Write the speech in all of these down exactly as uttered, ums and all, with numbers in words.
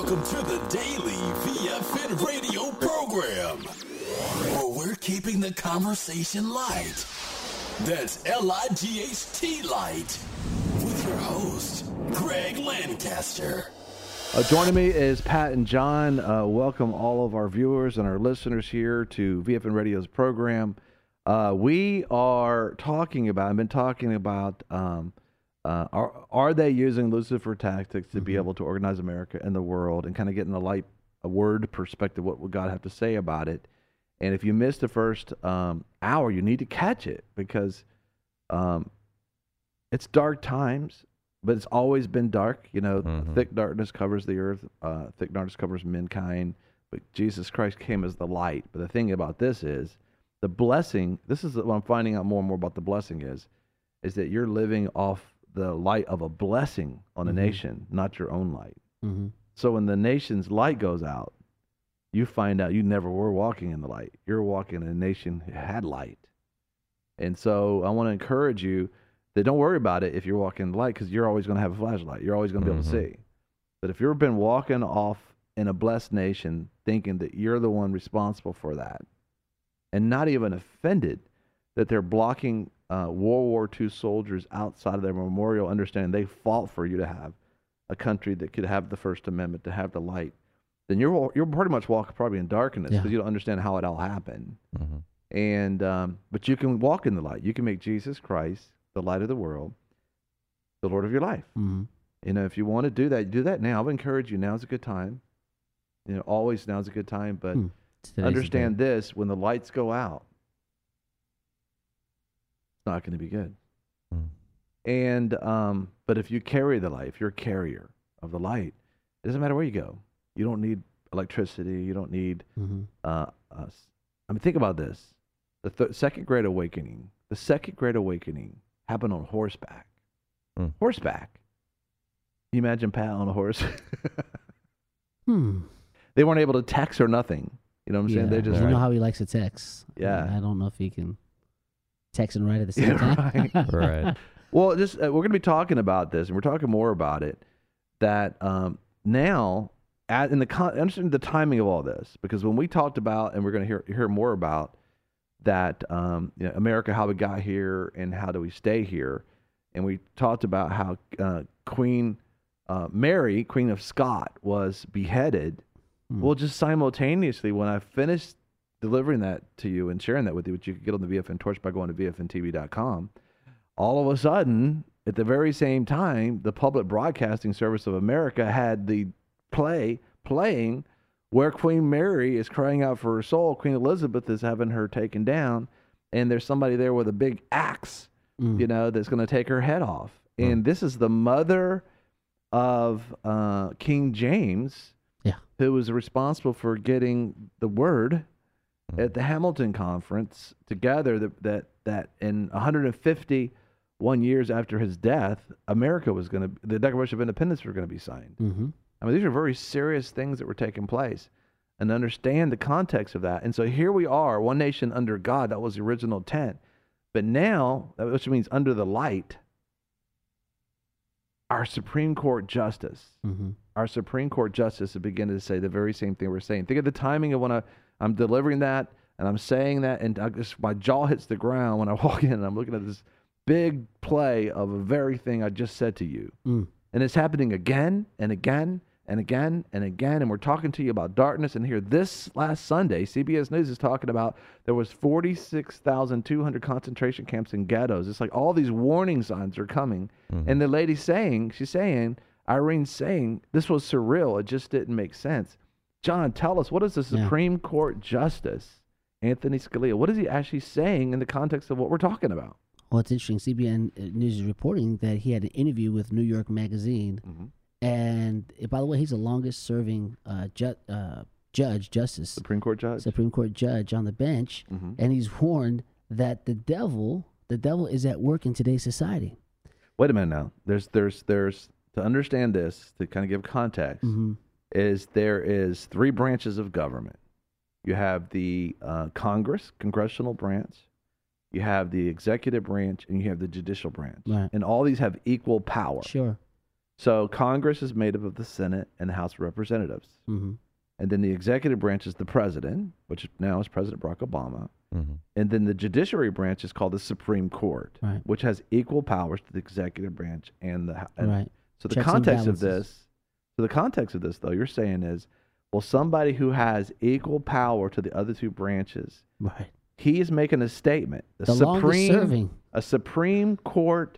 Welcome to the Daily V F N radio program, where we're keeping the conversation light. That's L I G H T light. With your host, Greg Lancaster. Uh, joining me is Pat and John. Uh, welcome all of our viewers and our listeners here to V F N Radio's program. Uh, we are talking about, I've been talking about, um, uh, are, are they using Lucifer tactics to mm-hmm. be able to organize America and the world, and kind of getting a light, a word perspective, what would God have to say about it? And if you missed the first um, hour, you need to catch it, because um, it's dark times, but it's always been dark. You know, mm-hmm. thick darkness covers the earth, uh, thick darkness covers mankind, but Jesus Christ came as the light. But the thing about this is, the blessing, this is what I'm finding out more and more about the blessing is, is that you're living off the light of a blessing on a mm-hmm. nation, not your own light. Mm-hmm. So when the nation's light goes out, you find out you never were walking in the light. You're walking in a nation who had light. And so I want to encourage you that don't worry about it if you're walking in the light, because you're always going to have a flashlight. You're always going to be mm-hmm. able to see. But if you've been walking off in a blessed nation thinking that you're the one responsible for that, and not even offended that they're blocking uh, World War Two soldiers outside of their memorial, understanding they fought for you to have a country that could have the First Amendment, to have the light, then you're you're pretty much walking probably in darkness, because yeah. you don't understand how it all happened. Mm-hmm. And um, but you can walk in the light. You can make Jesus Christ the light of the world, the Lord of your life. Mm-hmm. You know, if you want to do that, do that now. I would encourage you. Now's a good time. You know, always now's a good time. But mm. understand this: when the lights go out, it's not going to be good. Mm. And um, but if you carry the light, if you're a carrier of the light, it doesn't matter where you go. You don't need electricity. You don't need. Mm-hmm. Uh, uh, I mean, think about this: the th- second Great Awakening. The second Great Awakening happened on horseback. Mm. Horseback. Can you imagine Pat on a horse? hmm. They weren't able to text or nothing. You know what I'm yeah, saying? They just you right. know how he likes to text. Yeah. I don't know if he can text and write at the same yeah, time. Right. right. Well, just uh, we're going to be talking about this, and we're talking more about it. That um, now, at, in the con- understand the timing of all this, because when we talked about, and we're going to hear hear more about that, um, you know, America, how we got here, and how do we stay here, and we talked about how uh, Queen uh, Mary, Queen of Scott, was beheaded. Well, just simultaneously, when I finished delivering that to you and sharing that with you, which you could get on the V F N Torch by going to V F N T V dot com, all of a sudden, at the very same time, the Public Broadcasting Service of America had the play playing where Queen Mary is crying out for her soul. Queen Elizabeth is having her taken down, and there's somebody there with a big axe, mm. you know, that's going to take her head off. Mm. And this is the mother of uh, King James, who was responsible for getting the word at the Hamilton Conference together that that, that in one hundred fifty-one years after his death, America was going to, the Declaration of Independence was going to be signed. Mm-hmm. I mean, these are very serious things that were taking place, and understand the context of that. And so here we are, one nation under God. That was the original intent. But now, which means under the light, our Supreme Court justice, mm-hmm. our Supreme Court justice is beginning to say the very same thing we're saying. Think of the timing of when I, I'm delivering that and I'm saying that, and I just, my jaw hits the ground when I walk in and I'm looking at this big play of a very thing I just said to you. Mm. And it's happening again and again and again and again. And we're talking to you about darkness. And here this last Sunday, C B S News is talking about there was forty-six thousand two hundred concentration camps and ghettos. It's like all these warning signs are coming. Mm-hmm. And the lady's saying, she's saying, Irene's saying, this was surreal. It just didn't make sense. John, tell us, what is the Supreme yeah. Court Justice, Anthony Scalia, what is he actually saying in the context of what we're talking about? Well, it's interesting. C B N News is reporting that he had an interview with New York Magazine. Mm-hmm. And by the way, he's the longest serving uh, ju- uh, judge, justice. Supreme Court judge. Supreme Court judge on the bench. Mm-hmm. And he's warned that the devil, the devil is at work in today's society. Wait a minute now. There's, there's, there's, to understand this, to kind of give context, mm-hmm. is there is three branches of government. You have the uh, Congress, congressional branch. You have the executive branch, and you have the judicial branch. Right. And all these have equal power. Sure. So Congress is made up of the Senate and the House of Representatives. Mm-hmm. And then the executive branch is the president, which now is President Barack Obama. Mm-hmm. And then the judiciary branch is called the Supreme Court, Right. which has equal powers to the executive branch and the and Right. So the Checks and context of balances. this, so the context of this, though, you're saying is, well, somebody who has equal power to the other two branches, Right. he is making a statement. The, The longest Supreme, serving. a Supreme Court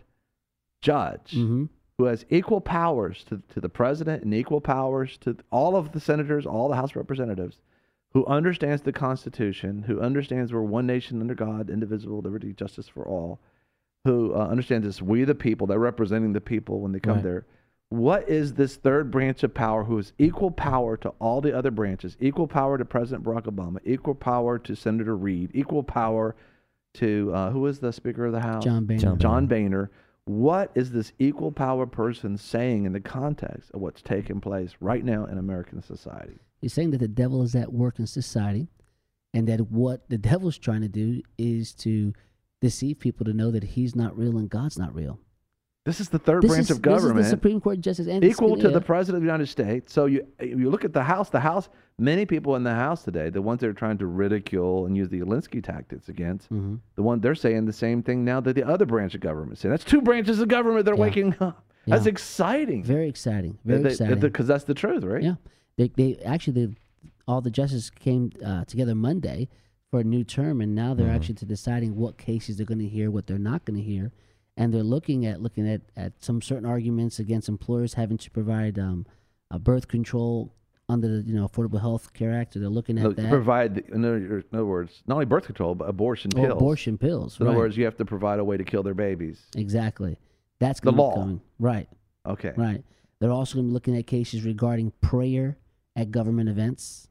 judge Mm-hmm. who has equal powers to, to the president and equal powers to all of the senators, all the House of Representatives, who understands the Constitution, who understands we're one nation under God, indivisible, liberty, justice for all, who uh, understands this, we the people, they're representing the people when they come Right. there. What is this third branch of power who has equal power to all the other branches, equal power to President Barack Obama, equal power to Senator Reid, equal power to, uh, who is the Speaker of the House? John Boehner. John John Boehner. What is this equal power person saying in the context of what's taking place right now in American society? He's saying that the devil is at work in society, and that what the devil's trying to do is to deceive people to know that he's not real and God's not real. This is the third This branch is, of government, This is the Supreme Court Justice Anthony equal to Scalia. the President of the United States. So you you look at the House. The House, many people in the House today, the ones that are trying to ridicule and use the Alinsky tactics against, Mhm. the one they're saying the same thing now that the other branch of government saying. That's two branches of government that are Yeah. waking up. That's Yeah. exciting. Very exciting. Very They- exciting. Because that's the truth, right? Yeah, they they actually they, all the justices came uh, together Monday for a new term, and now they're Mhm. actually to deciding what cases they're going to hear, what they're not going to hear, and they're looking at looking at, at some certain arguments against employers having to provide um, a birth control under the you know Affordable Health Care Act. So they're looking at Look, that. provide, the- in other, in other words, not only birth control, but abortion Or pills. abortion pills. In right. other words, you have to provide a way to kill their babies. exactly. That's The going to law. be coming. Right. Okay. Right. They're also going to be looking at cases regarding prayer at government events.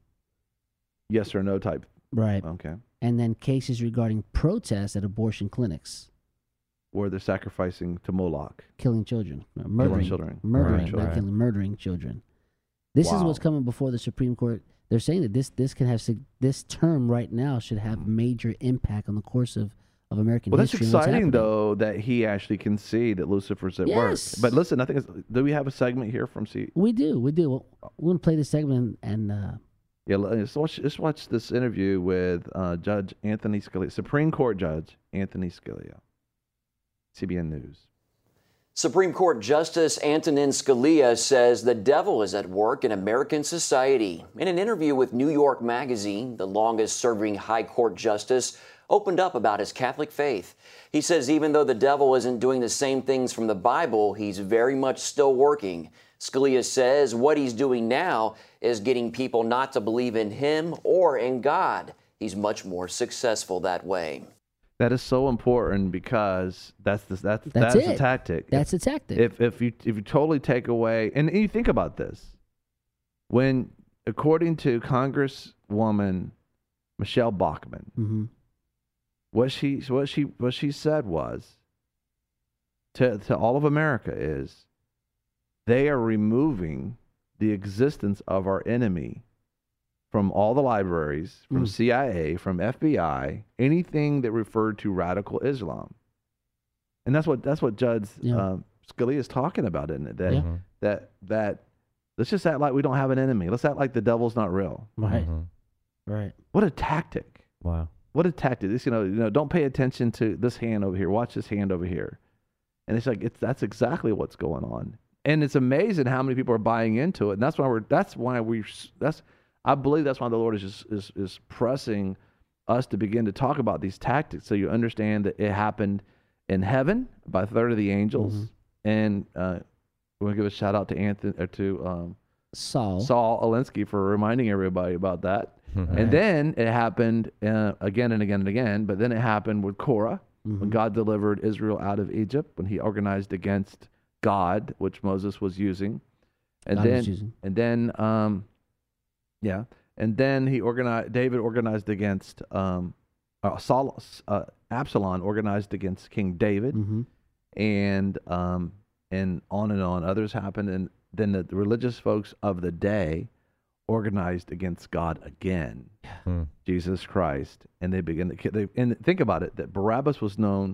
Yes or no type. Right. Okay. And then cases regarding protests at abortion clinics, Where they're sacrificing to Moloch. killing children, uh, murdering children. murdering, Murdering not children. killing, murdering children. This is Wow. what's coming before the Supreme Court. They're saying that this this can have sig- this term right now should have major impact on the course of, of American Well, that's history. and what's exciting, happening. though, that he actually can see that Lucifer's at Yes. work. But listen, I think, it's, do we have a segment here from C? We do, we do. We're going to play this segment and, and uh, Yeah, let's watch, let's watch this interview with uh, Judge Anthony Scalia, Supreme Court Judge Anthony Scalia. C B N News. Supreme Court Justice Antonin Scalia says the devil is at work in American society. In an interview with New York Magazine, the longest-serving high court justice opened up about his Catholic faith. He says even though the devil isn't doing the same things from the Bible, he's very much still working. Scalia says what he's doing now is getting people not to believe in him or in God. He's much more successful that way. That is so important because that's the, that's That's that's it. a tactic. that's a tactic. If if you if you totally take away and, and you think about this, when according to Congresswoman Michelle Bachmann, hmm what she what she what she said was to to all of America is they are removing the existence of our enemy from all the libraries, from Mm. C I A, from F B I, anything that referred to radical Islam. And that's what that's what Judge Yeah. um, Scalia is talking about, isn't it? That Yeah. Mhm. that that let's just act like we don't have an enemy. Let's act like the devil's not real. Right, Mhm. right. What a tactic! Wow. What a tactic! This, you know, you know, don't pay attention to this hand over here. Watch this hand over here. And it's like it's that's exactly what's going on. And it's amazing how many people are buying into it. And that's why we're that's why we that's I believe that's why the Lord is just is is pressing us to begin to talk about these tactics so you understand that it happened in heaven by a third of the angels. Mhm. And uh, we want to give a shout out to Anthony or to um, Saul. Saul Alinsky for reminding everybody about that. Mhm. And then it happened uh, again and again and again. But then it happened with Korah when Mhm. God delivered Israel out of Egypt, when he organized against God, which Moses was using. And God then, was using. and then, um, yeah. And then he organized, David organized against, um, uh, Saul, uh, Absalom organized against King David. Mhm. And, um, and on and on. Others happened. And then the, the religious folks of the day organized against God again, Hmm. Jesus Christ, and they begin to they and think about it that Barabbas was known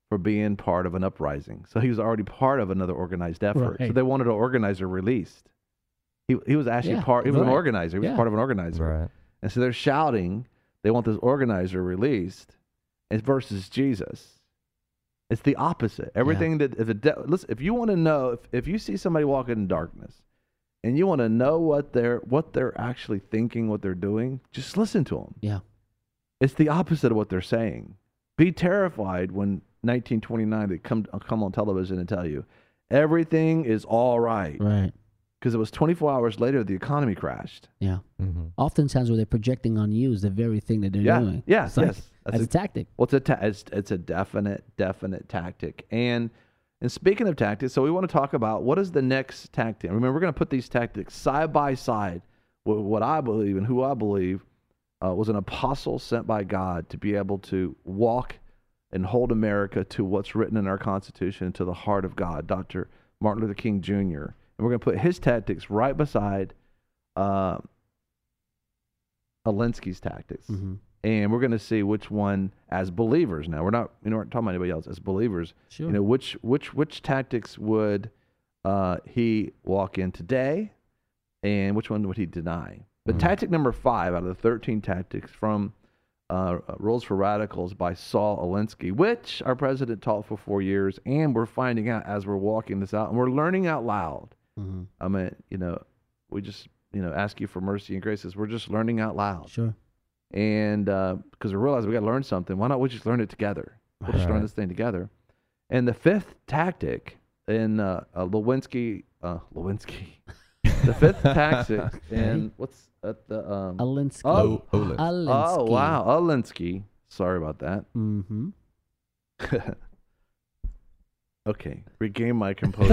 for being part of an uprising. So he was already part of another organized effort. So Right. they wanted an organizer released. He he was actually Yeah, part. He was an right. organizer. He was Yeah. part of an organizer. Right. And so they're shouting. They want this organizer released. It's versus Jesus. It's the opposite. Everything that if a de- listen, if you want to know if, if you see somebody walking in darkness, and you want to know what they're what they're actually thinking, what they're doing, just listen to them. Yeah. It's the opposite of what they're saying. Be terrified when nineteen twenty-nine they come come on television and tell you everything is all right, Right. because it was twenty-four hours later the economy crashed. Yeah. Mm-hmm. Oftentimes, what they're projecting on you is the very thing that they're Yeah, doing. yeah, It's like, yes. That's As a- a tactic. Well, it's a ta- it's, it's a definite definite tactic. And and speaking of tactics, so we want to talk about what is the next tactic. Remember, we're going to put these tactics side by side with what I believe and who I believe uh, was an apostle sent by God to be able to walk and hold America to what's written in our Constitution, to the heart of God, Doctor Martin Luther King Junior And we're going to put his tactics right beside uh, Alinsky's tactics. Mm-hmm. And we're going to see which one, as believers now, we're not, you know, we're not talking about anybody else, as believers, Sure. you know, which which which tactics would uh, he walk in today, and which one would he deny? But Mhm. tactic number five out of the thirteen tactics from uh, Rules for Radicals by Saul Alinsky, which our president taught for four years, and we're finding out as we're walking this out, and we're learning out loud. Mm-hmm. I mean, you know, we just, you know, ask you for mercy and graces. We're just learning out loud. Sure. And because we realize we got to learn something, why not we just learn it together? We'll just learn Right. this thing together. And the fifth tactic in uh, uh, Lewinsky, uh, Lewinsky, the fifth tactic in what's at the um, Alinsky. Oh, O- Olive. Alinsky. oh wow, Alinsky. Sorry about that. Mm-hmm. Okay, regain my composure.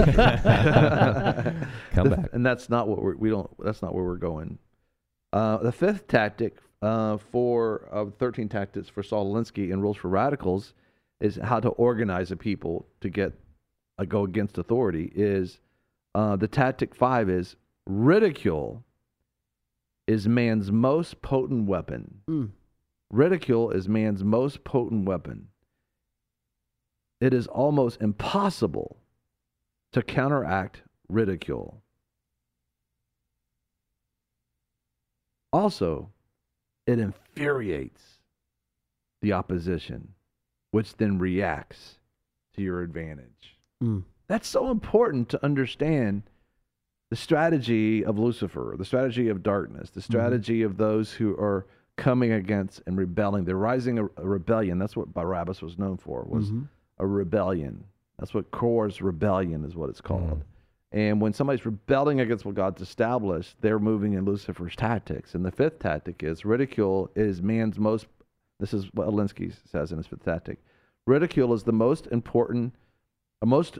Come The- back. And that's not what we're, we don't. That's not where we're going. Uh, the fifth tactic uh, for uh, thirteen tactics for Saul Alinsky and Rules for Radicals is how to organize a people to get uh, go against authority. Is uh, the tactic five is ridicule is man's most potent weapon. Mm. Ridicule is man's most potent weapon. It is almost impossible to counteract ridicule. Also, it infuriates the opposition, which then reacts to your advantage. Mm. That's so important to understand the strategy of Lucifer, the strategy of darkness, the strategy of those who are coming against and rebelling. They're rising a, a rebellion. That's what Barabbas was known for, was Mhm. a rebellion. That's what Korah's rebellion is what it's called. And when somebody's rebelling against what God's established, they're moving in Lucifer's tactics. And the fifth tactic is ridicule is man's most, this is what Alinsky says in his fifth tactic. Ridicule is the most important, the most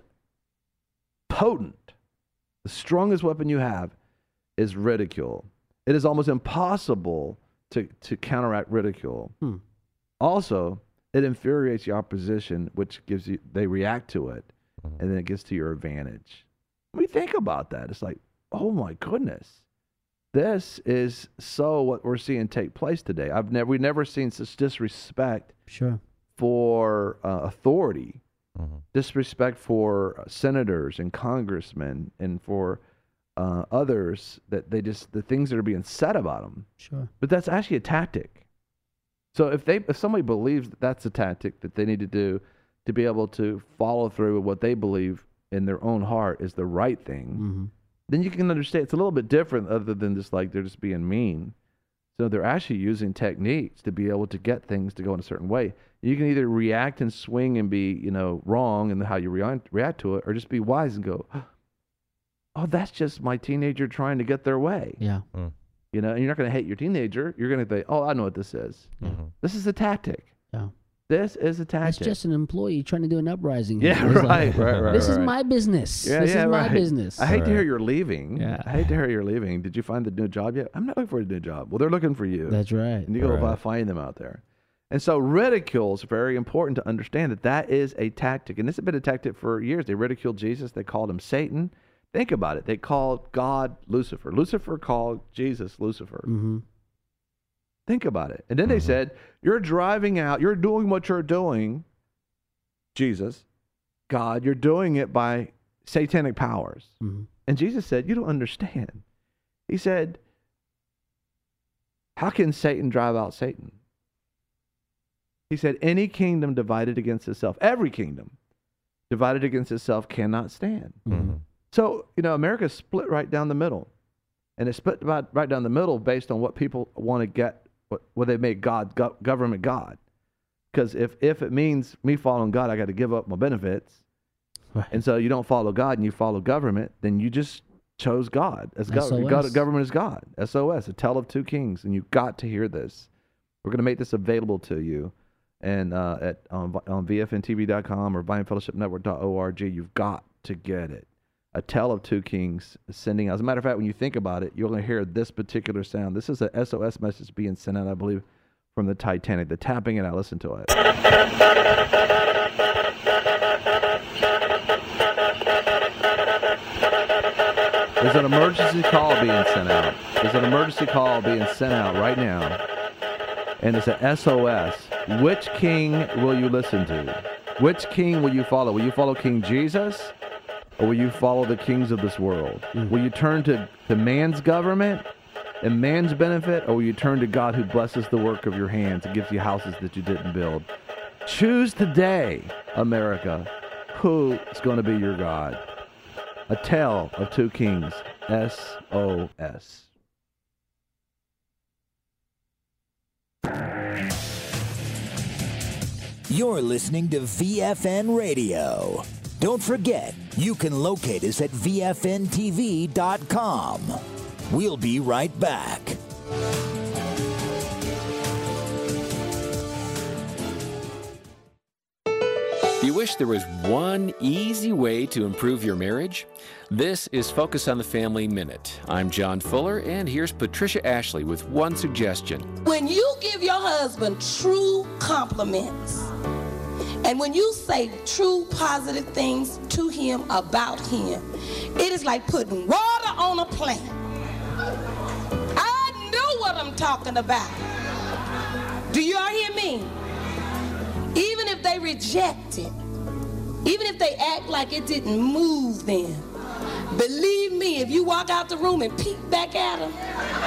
potent, the strongest weapon you have is ridicule. It is almost impossible to, to counteract ridicule. Hmm. Also, it infuriates the opposition, which gives you, they react to it, Mhm. and then it gets to your advantage. When we think about that, it's like, oh my goodness, this is so what we're seeing take place today. I've never, we've never seen such disrespect Sure. for uh, authority, Mhm. disrespect for senators and congressmen, and for uh, others that they just the things that are being said about them. Sure. But that's actually a tactic. So if they if somebody believes that that's a tactic that they need to do to be able to follow through with what they believe in their own heart is the right thing, Mm-hmm. then you can understand it's a little bit different other than just like they're just being mean. So they're actually using techniques to be able to get things to go in a certain way. You can either react and swing and be, you know, wrong in how you react, react to it, or just be wise and go, oh, that's just my teenager trying to get their way. Yeah. You know, and you're not going to hate your teenager. You're going to think, oh, I know what this is. Mhm. This is a tactic. Yeah. This is a It's tactic. just an employee trying to do an uprising. Yeah, here. It's like, right, right, right, This is right. my business. Yeah, this yeah, is my right. business. I hate to hear Right. you're leaving. Yeah. I hate to hear you're leaving. Did you find the new job yet? I'm not looking for a new job. Well, they're looking for you. That's right. And you go Right. find them out there. And so ridicule is very important to understand that that is a tactic. And this has been a tactic for years. They ridiculed Jesus. They called him Satan. Think about it. They called God Lucifer. Lucifer called Jesus Lucifer. Mm-hmm. Think about it. And then they Mhm. said, you're driving out, you're doing what you're doing Jesus, God. You're doing it by satanic powers. Mm-hmm. And Jesus said, you don't understand. He said, how can Satan drive out Satan? He said, any kingdom divided against itself, every kingdom divided against itself cannot stand. Mm-hmm. So, you know, America's split right down the middle. And it's split right, right down the middle based on what people want to get, what, what they make God, go, government God. Because if, if it means me following God, I got to give up my benefits. Right. And so you don't follow God and you follow government, then you just chose God as God. God. Government is God. S O S, a tale of two kings. And you've got to hear this. We're going to make this available to you. And uh, at on, on V F N T V dot com or Vine Fellowship Network dot org, you've got to get it. A tale of two kings sending out. As a matter of fact, when you think about it, you're going to hear this particular sound. This is a S O S message being sent out, I believe, from the Titanic. The tapping it out. Listen to it. There's an emergency call being sent out. There's an emergency call being sent out right now. And it's an S O S. Which king will you listen to? Which king will you follow? Will you follow King Jesus? Or will you follow the kings of this world? Mm-hmm. Will you turn to, to man's government and man's benefit? Or will you turn to God who blesses the work of your hands and gives you houses that you didn't build? Choose today, America, who is going to be your God. A tale of two kings. S O S. You're listening to V F N Radio. Don't forget, you can locate us at V F N T V dot com. We'll be right back. Do you wish there was one easy way to improve your marriage? This is Focus on the Family Minute. I'm John Fuller, and here's Patricia Ashley with one suggestion. When you give your husband true compliments, and when you say true positive things to him about him, it is like putting water on a plant. I know what I'm talking about. Do you all hear me? Even if they reject it, even if they act like it didn't move them, believe me, if you walk out the room and peek back at them,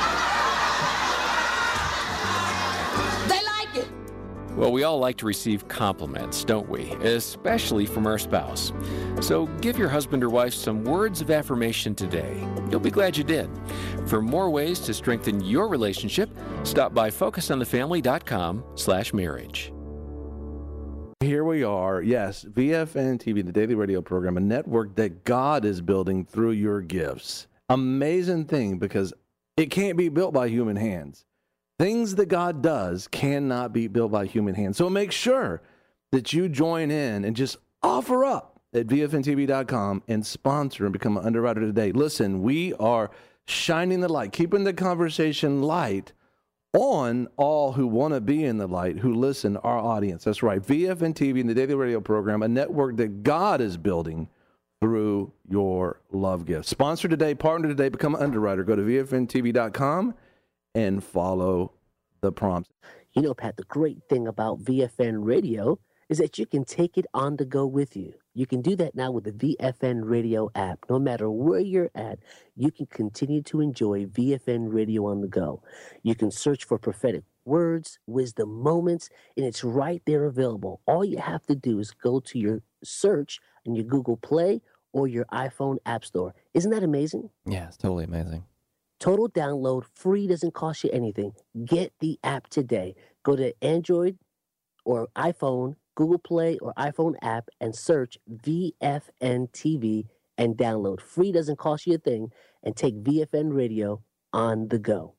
they like it. Well, we all like to receive compliments, don't we? Especially from our spouse. So give your husband or wife some words of affirmation today. You'll be glad you did. For more ways to strengthen your relationship, stop by focus on the family dot com slash marriage. Here we are. Yes, V F N T V, the daily radio program, a network that God is building through your gifts. Amazing thing, because it can't be built by human hands. Things that God does cannot be built by human hands. So make sure that you join in and just offer up at V F N T V dot com and sponsor and become an underwriter today. Listen, we are shining the light, keeping the conversation light on all who want to be in the light, who listen, our audience. That's right. V F N T V and the daily radio program, a network that God is building through your love gift. Sponsor today, partner today, become an underwriter. Go to V F N T V dot com and follow the prompts. You know, Pat, the great thing about V F N Radio is that you can take it on the go with you. You can do that now with the V F N Radio app. No matter where you're at, you can continue to enjoy V F N Radio on the go. You can search for prophetic words, wisdom moments, and it's right there available. All you have to do is go to your search in your Google Play or your iPhone App Store. Isn't that amazing? Yeah, it's totally amazing. Total download, free, doesn't cost you anything. Get the app today. Go to Android or iPhone, Google Play or iPhone app and search V F N T V and download. Free, doesn't cost you a thing, and take V F N Radio on the go.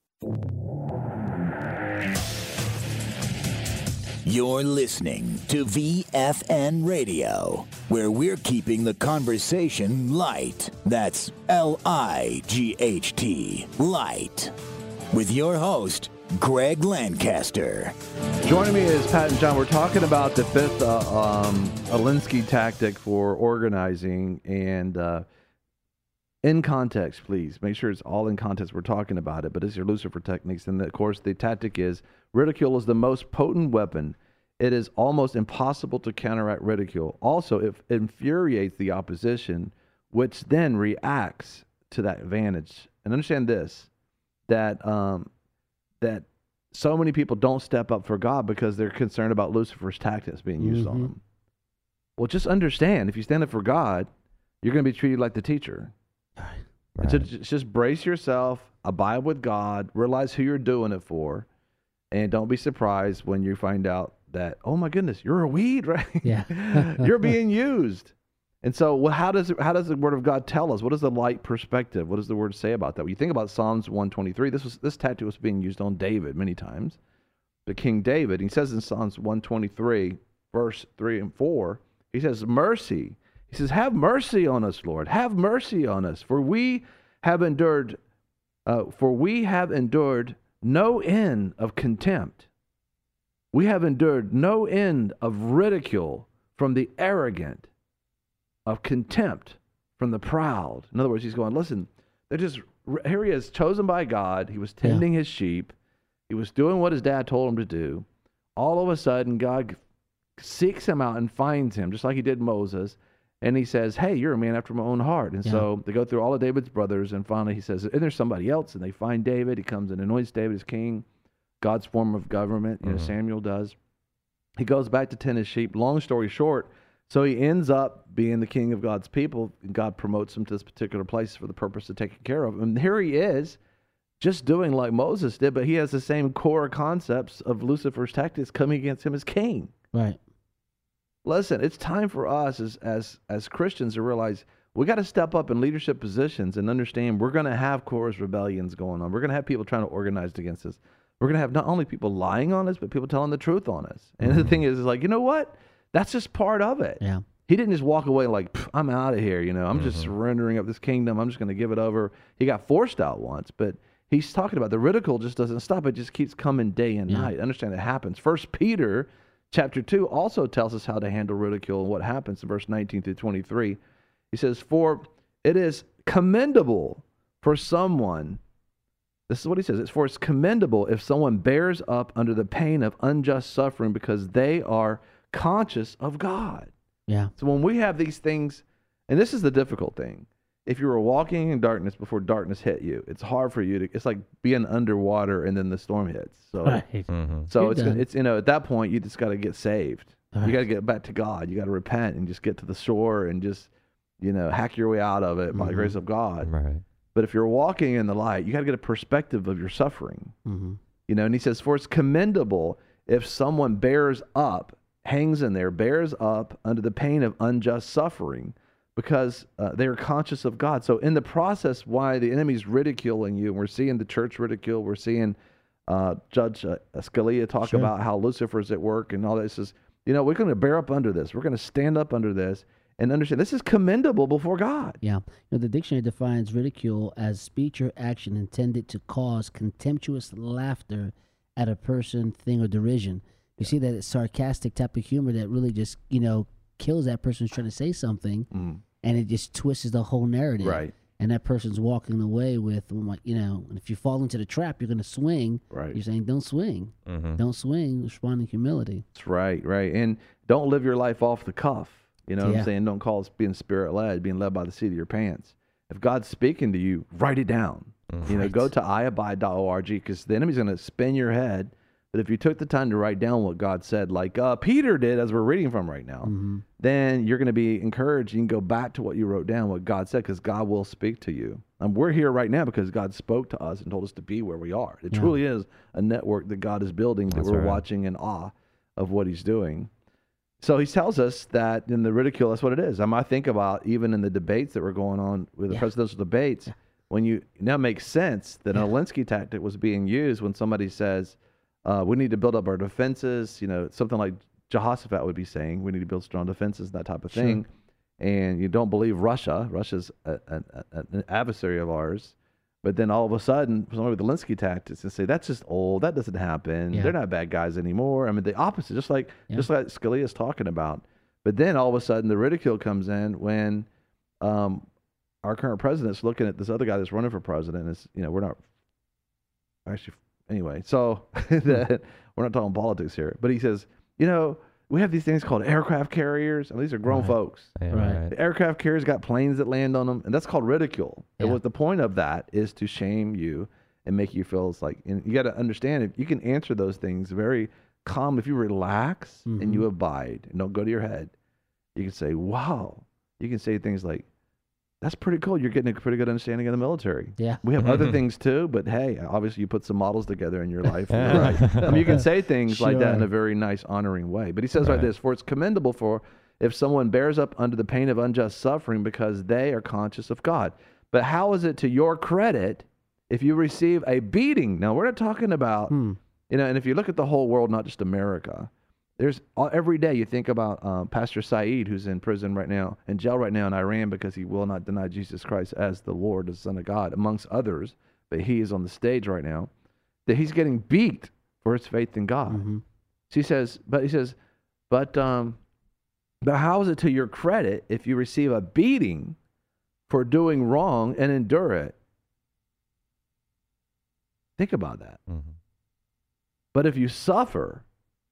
You're listening to V F N Radio, where we're keeping the conversation light. That's L I G H T, light. With your host, Greg Lancaster. Joining me is Pat and John. We're talking about the fifth uh, um, Alinsky tactic for organizing. And uh, in context, please. Make sure it's all in context. We're talking about it, but it's your Lucifer techniques. And, of course, the tactic is ridicule is the most potent weapon it is almost impossible to counteract ridicule. Also, it infuriates the opposition, which then reacts to that advantage. And understand this, that um, that so many people don't step up for God because they're concerned about Lucifer's tactics being used Mm-hmm. on them. Well, just understand, if you stand up for God, you're going to be treated like the teacher. Right. So j- just brace yourself, abide with God, realize who you're doing it for, and don't be surprised when you find out that, oh my goodness, you're a weed, right? Yeah. You're being used. And so well, how does it, how does the Word of God tell us? What is the light perspective? What does the Word say about that? When you think about Psalms one twenty-three, this was this tactic was being used on David many times. But King David, he says in Psalms one twenty-three, verse three and four, he says, mercy. He says, have mercy on us, Lord. Have mercy on us, for we have endured, uh, for we have endured no end of contempt. We have endured no end of ridicule from the arrogant, of contempt from the proud. In other words, he's going, listen, they're just, here he is, chosen by God. He was tending his sheep. He was doing what his dad told him to do. All of a sudden, God seeks him out and finds him, just like he did Moses. And he says, hey, you're a man after my own heart. And Yeah. so they go through all of David's brothers. And finally he says, and there's somebody else. And they find David. He comes and anoints David as king. God's form of government, you know, Mhm. Samuel does. He goes back to tend his sheep. Long story short, so he ends up being the king of God's people. And God promotes him to this particular place for the purpose of taking care of him. And here he is, just doing like Moses did, but he has the same core concepts of Lucifer's tactics coming against him as king. Right. Listen, it's time for us as as as Christians to realize we got to step up in leadership positions and understand we're going to have Korah's rebellions going on. We're going to have people trying to organize against us. We're going to have not only people lying on us, but people telling the truth on us. And the thing is, is like, you know what? That's just part of it. Yeah. He didn't just walk away like, I'm out of here. You know, I'm just surrendering up this kingdom. I'm just going to give it over. He got forced out once, but he's talking about the ridicule just doesn't stop. It just keeps coming day and Yeah. night. Understand it happens. First Peter chapter two also tells us how to handle ridicule and what happens in verse nineteen through twenty-three. He says, for it is commendable for someone, this is what he says, it's for it's commendable if someone bears up under the pain of unjust suffering because they are conscious of God. Yeah. So when we have these things, and this is the difficult thing, if you were walking in darkness before darkness hit you, it's hard for you to, it's like being underwater and then the storm hits. So, Right. Mhm. so You're it's, done. it's, you know, at that point, you just got to get saved. Right. You got to get back to God. You got to repent and just get to the shore and just, you know, hack your way out of it by the Mhm. grace of God. Right. But if you're walking in the light, you got to get a perspective of your suffering. Mm-hmm. You know, and he says, for it's commendable if someone bears up, hangs in there, bears up under the pain of unjust suffering because uh, they are conscious of God. So in the process, why the enemy's ridiculing you, and we're seeing the church ridicule, we're seeing uh, Judge uh, Scalia talk Sure. about how Lucifer's at work and all this is, you know, we're going to bear up under this. We're going to stand up under this and understand this is commendable before God. Yeah. You know, the dictionary defines ridicule as speech or action intended to cause contemptuous laughter at a person, thing, or derision. You see that it's sarcastic type of humor that really just, you know, kills that person who's trying to say something, Mm. and it just twists the whole narrative. Right. And that person's walking away with, well, like, you know, and if you fall into the trap, you're going to swing. Right. You're saying, don't swing. Mhm. Don't swing. Respond in humility. That's right, right. And don't live your life off the cuff. You know what Yeah. I'm saying? Don't call it being spirit led, being led by the seat of your pants. If God's speaking to you, write it down. You know, Right. go to i abide dot org because the enemy's going to spin your head. But if you took the time to write down what God said, like uh, Peter did, as we're reading from right now, Mm-hmm. then you're going to be encouraged. You can go back to what you wrote down, what God said, because God will speak to you. And we're here right now because God spoke to us and told us to be where we are. It Yeah. truly is a network that God is building that That's we're right. watching in awe of what he's doing. So he tells us that in the ridicule, that's what it is. I mean, I think about even in the debates that were going on with the Yeah. presidential debates, when you now makes sense that an Alinsky tactic was being used when somebody says, uh, we need to build up our defenses, you know, something like Jehoshaphat would be saying, we need to build strong defenses, that type of Sure. thing. And you don't believe Russia. Russia's a, a, a, an adversary of ours. But then all of a sudden, somebody with the Alinsky tactics and say, that's just old. That doesn't happen. Yeah. They're not bad guys anymore. I mean, the opposite, just like Yeah. just like Scalia's talking about. But then all of a sudden, the ridicule comes in when um, our current president's looking at this other guy that's running for president. And it's, you know, we're not actually, anyway. So that, we're not talking politics here. But he says, You know, we have these things called aircraft carriers. I mean, these are grown Right. folks. Yeah, Right. right. The aircraft carriers got planes that land on them, and that's called ridicule. And Yeah. what the point of that is to shame you and make you feel it's like, and you got to understand, if you can answer those things very calm, if you relax and you Mhm. abide and don't go to your head, you can say, wow. You can say things like, that's pretty cool. You're getting a pretty good understanding of the military. Yeah. We have other things too, but hey, obviously you put some models together in your life. Right. I mean, you can say things like that in Sure. a very nice, honoring way. But he says Right. like this, for it's commendable for if someone bears up under the pain of unjust suffering because they are conscious of God. But how is it to your credit if you receive a beating? Now, we're not talking about, Hmm. you know, and if you look at the whole world, not just America, there's all, every day you think about um, Pastor Saeed, who's in prison right now, in jail right now in Iran because he will not deny Jesus Christ as the Lord, the Son of God, amongst others. But he is on the stage right now, that he's getting beat for his faith in God. Mm-hmm. So he says, but he says, but um, but how is it to your credit if you receive a beating for doing wrong and endure it? Think about that. Mm-hmm. But if you suffer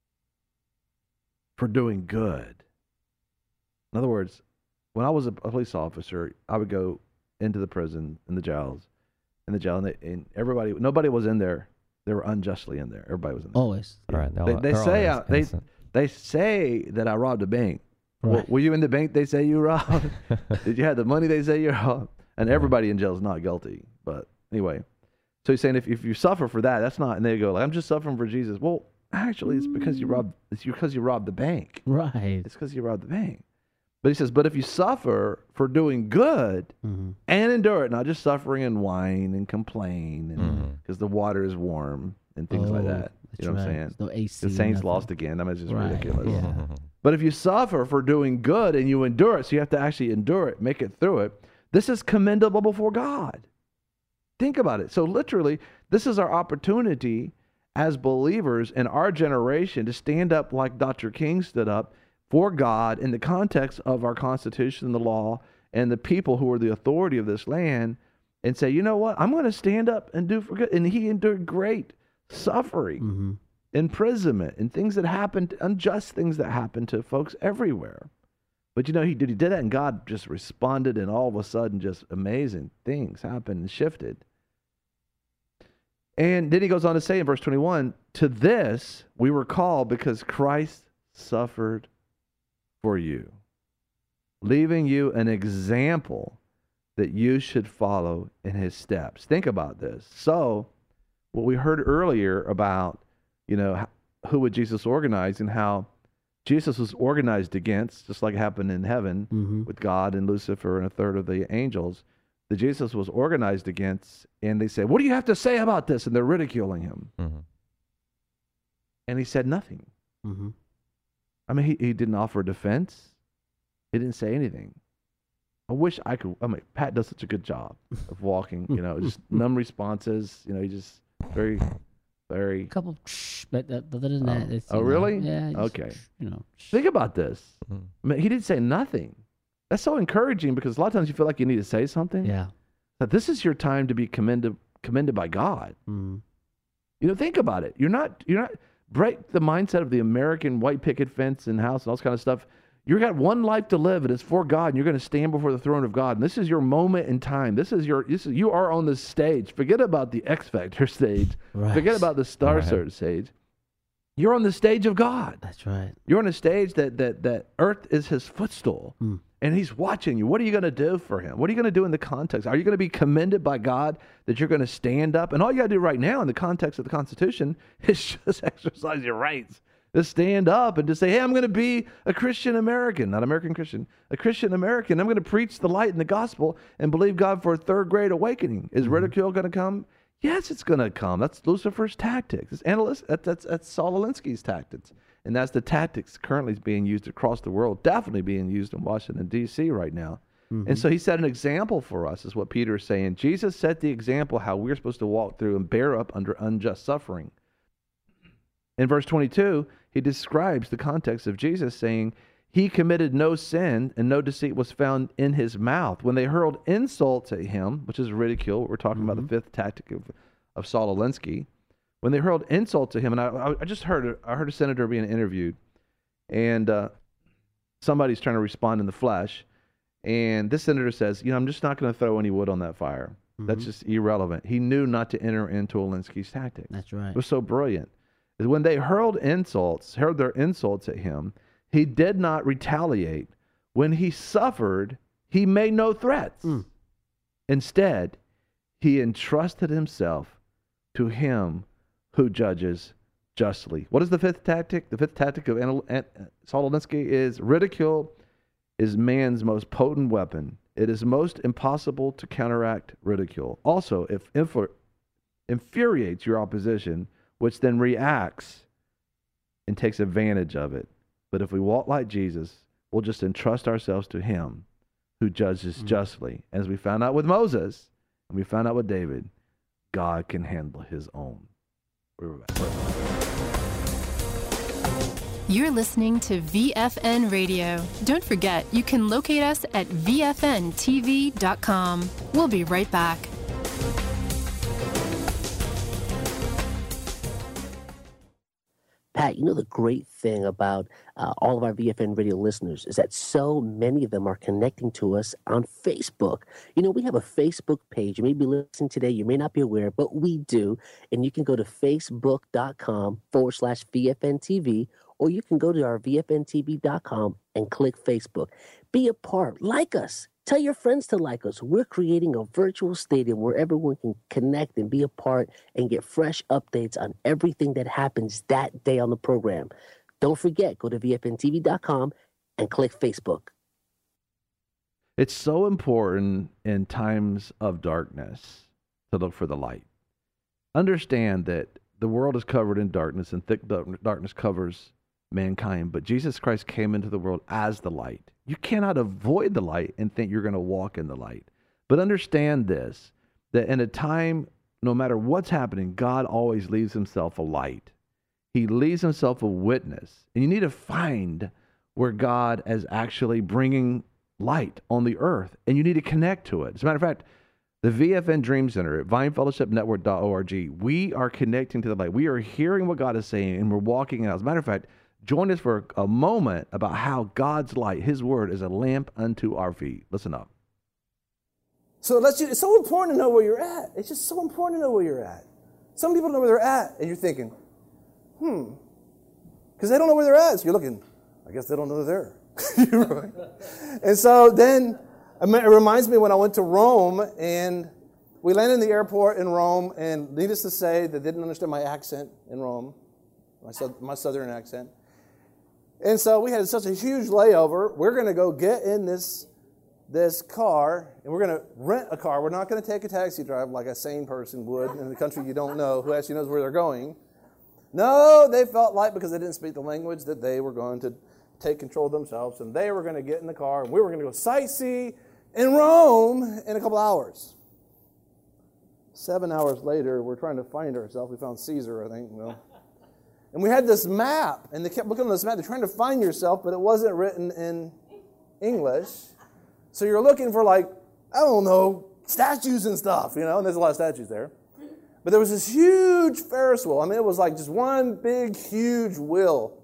for doing good, in other words, when I was a police officer, I would go into the prison, in the jails, in the jail, and, they, and everybody, nobody was in there. They were unjustly in there. Everybody was in there. Always. All right. They, they say I, they they say that I robbed a bank. Well, Right. were you in the bank they say you robbed? Did you have the money they say you robbed? And everybody in jail is not guilty. But anyway, so he's saying if, if you suffer for that, that's not. And they go like, I'm just suffering for Jesus. Well, actually, it's because you robbed. It's because you robbed the bank. Right. It's because you robbed the bank. But he says, but if you suffer for doing good Mm-hmm. and endure it, not just suffering and whine and complain, and Mhm. because the water is warm and things like Oh, that. that's You know what I'm right. saying? There's no A C. The Saints nothing. lost again. I mean, it's just Right. ridiculous. Yeah. But if you suffer for doing good and you endure it, so you have to actually endure it, make it through it, this is commendable before God. Think about it. So literally, this is our opportunity as believers in our generation to stand up like Doctor King stood up for God in the context of our Constitution, the law, and the people who are the authority of this land, and say, you know what, I'm going to stand up and do for good. And he endured great suffering, Mm-hmm. imprisonment, and things that happened, unjust things that happened to folks everywhere. But you know, he did, he did that, and God just responded, and all of a sudden, just amazing things happened and shifted. And then he goes on to say in verse twenty-one, to this we were called because Christ suffered for you, leaving you an example that you should follow in his steps. Think about this. So, what we heard earlier about, you know, who would Jesus organize and how Jesus was organized against, just like it happened in heaven Mm-hmm. with God and Lucifer and a third of the angels, that Jesus was organized against, and they said, what do you have to say about this? And they're ridiculing him. Mm-hmm. And he said nothing. Mm-hmm. I mean, he, he didn't offer defense. He didn't say anything. I wish I could. I mean, Pat does such a good job of walking, you know, just numb responses. You know, he just very, very. A couple, but uh, other than that, Oh. it's, Oh, you know, really? Yeah. just, Okay. You know. Think about this. Mhm. I mean, he didn't say nothing. That's so encouraging because a lot of times you feel like you need to say something. Yeah. That this is your time to be commended, commended by God. Mm-hmm. You know, think about it. You're not, you're not, break the mindset of the American white picket fence and house and all this kind of stuff. You've got one life to live, and it's for God, and you're going to stand before the throne of God. And this is your moment in time. This is your, this is, you are on the stage. Forget about the X Factor stage. Right. Forget about the Star Right. Search stage. You're on the stage of God. That's right. You're on a stage that, that, that earth is his footstool. Hmm. And he's watching you. What are you going to do for him? What are you going to do in the context? Are you going to be commended by God that you're going to stand up? And all you got to do right now in the context of the Constitution is just exercise your rights. Just stand up and just say, hey, I'm going to be a Christian American, not American Christian, a Christian American. I'm going to preach the light and the gospel and believe God for a third grade awakening. Is ridicule going to come? Yes, it's going to come. That's Lucifer's tactics. It's analyst, that's, that's, that's Saul Alinsky's tactics. And that's the tactics currently being used across the world, definitely being used in Washington, D C right now. Mm-hmm. And so he set an example for us, is what Peter is saying. Jesus set the example how we're supposed to walk through and bear up under unjust suffering. In verse twenty-two, he describes the context of Jesus saying, he committed no sin and no deceit was found in his mouth. When they hurled insults at him, which is ridicule, we're talking Mm-hmm. about the fifth tactic of, of Saul Alinsky. When they hurled insults at him, and I, I just heard, I heard a senator being interviewed, and uh, somebody's trying to respond in the flesh, and this senator says, you know, I'm just not going to throw any wood on that fire. Mm-hmm. That's just irrelevant. He knew not to enter into Alinsky's tactics. That's right. It was so brilliant. When they hurled insults, hurled their insults at him, he did not retaliate. When he suffered, he made no threats. Mm. Instead, he entrusted himself to him who judges justly. What is the fifth tactic? The fifth tactic of Saul Alinsky is ridicule is man's most potent weapon. It is most impossible to counteract ridicule. Also, if influ- infuriates your opposition, which then reacts and takes advantage of it. But if we walk like Jesus, we'll just entrust ourselves to him who judges mm-hmm. justly. As we found out with Moses, and we found out with David, God can handle his own. We're back. You're listening to V F N Radio. Don't forget, you can locate us at V F N T V dot com. We'll be right back. Pat, you know the great thing about uh, all of our V F N radio listeners is that so many of them are connecting to us on Facebook. You know, we have a Facebook page. You may be listening today. You may not be aware, but we do. And you can go to facebook.com forward slash VFNTV, or you can go to our V F N T V dot com and click Facebook. Be a part. Like us. Tell your friends to like us. We're creating a virtual stadium where everyone can connect and be a part and get fresh updates on everything that happens that day on the program. Don't forget, go to V F N T V dot com and click Facebook. It's so important in times of darkness to look for the light. Understand that the world is covered in darkness, and thick darkness covers mankind, but Jesus Christ came into the world as the light. You cannot avoid the light and think you're going to walk in the light. But understand this, that in a time, no matter what's happening, God always leaves himself a light. He leaves himself a witness. And you need to find where God is actually bringing light on the earth, and you need to connect to it. As a matter of fact, the V F N Dream Center at vine fellowship network dot org, we are connecting to the light. We are hearing what God is saying, and we're walking out. As a matter of fact, join us for a moment about how God's light, his word, is a lamp unto our feet. Listen up. So let's just, it's so important to know where you're at. It's just so important to know where you're at. Some people know where they're at, and you're thinking, hmm, because they don't know where they're at. So you're looking, I guess they don't know they're there. And so then it reminds me when I went to Rome, and we landed in the airport in Rome, and needless to say, they didn't understand my accent in Rome, my, my southern accent. And so we had such a huge layover. We're going to go get in this this car, and we're going to rent a car. We're not going to take a taxi drive like a sane person would in a country you don't know, who actually knows where they're going. No, they felt like, because they didn't speak the language, that they were going to take control of themselves, and they were going to get in the car, and we were going to go sightsee in Rome in a couple hours. Seven hours later, we're trying to find ourselves. We found Caesar, I think. Well, and we had this map, and they kept looking at this map. They're trying to find yourself, but it wasn't written in English. So you're looking for, like, I don't know, statues and stuff, you know, and there's a lot of statues there. But there was this huge Ferris wheel. I mean, it was like just one big, huge wheel.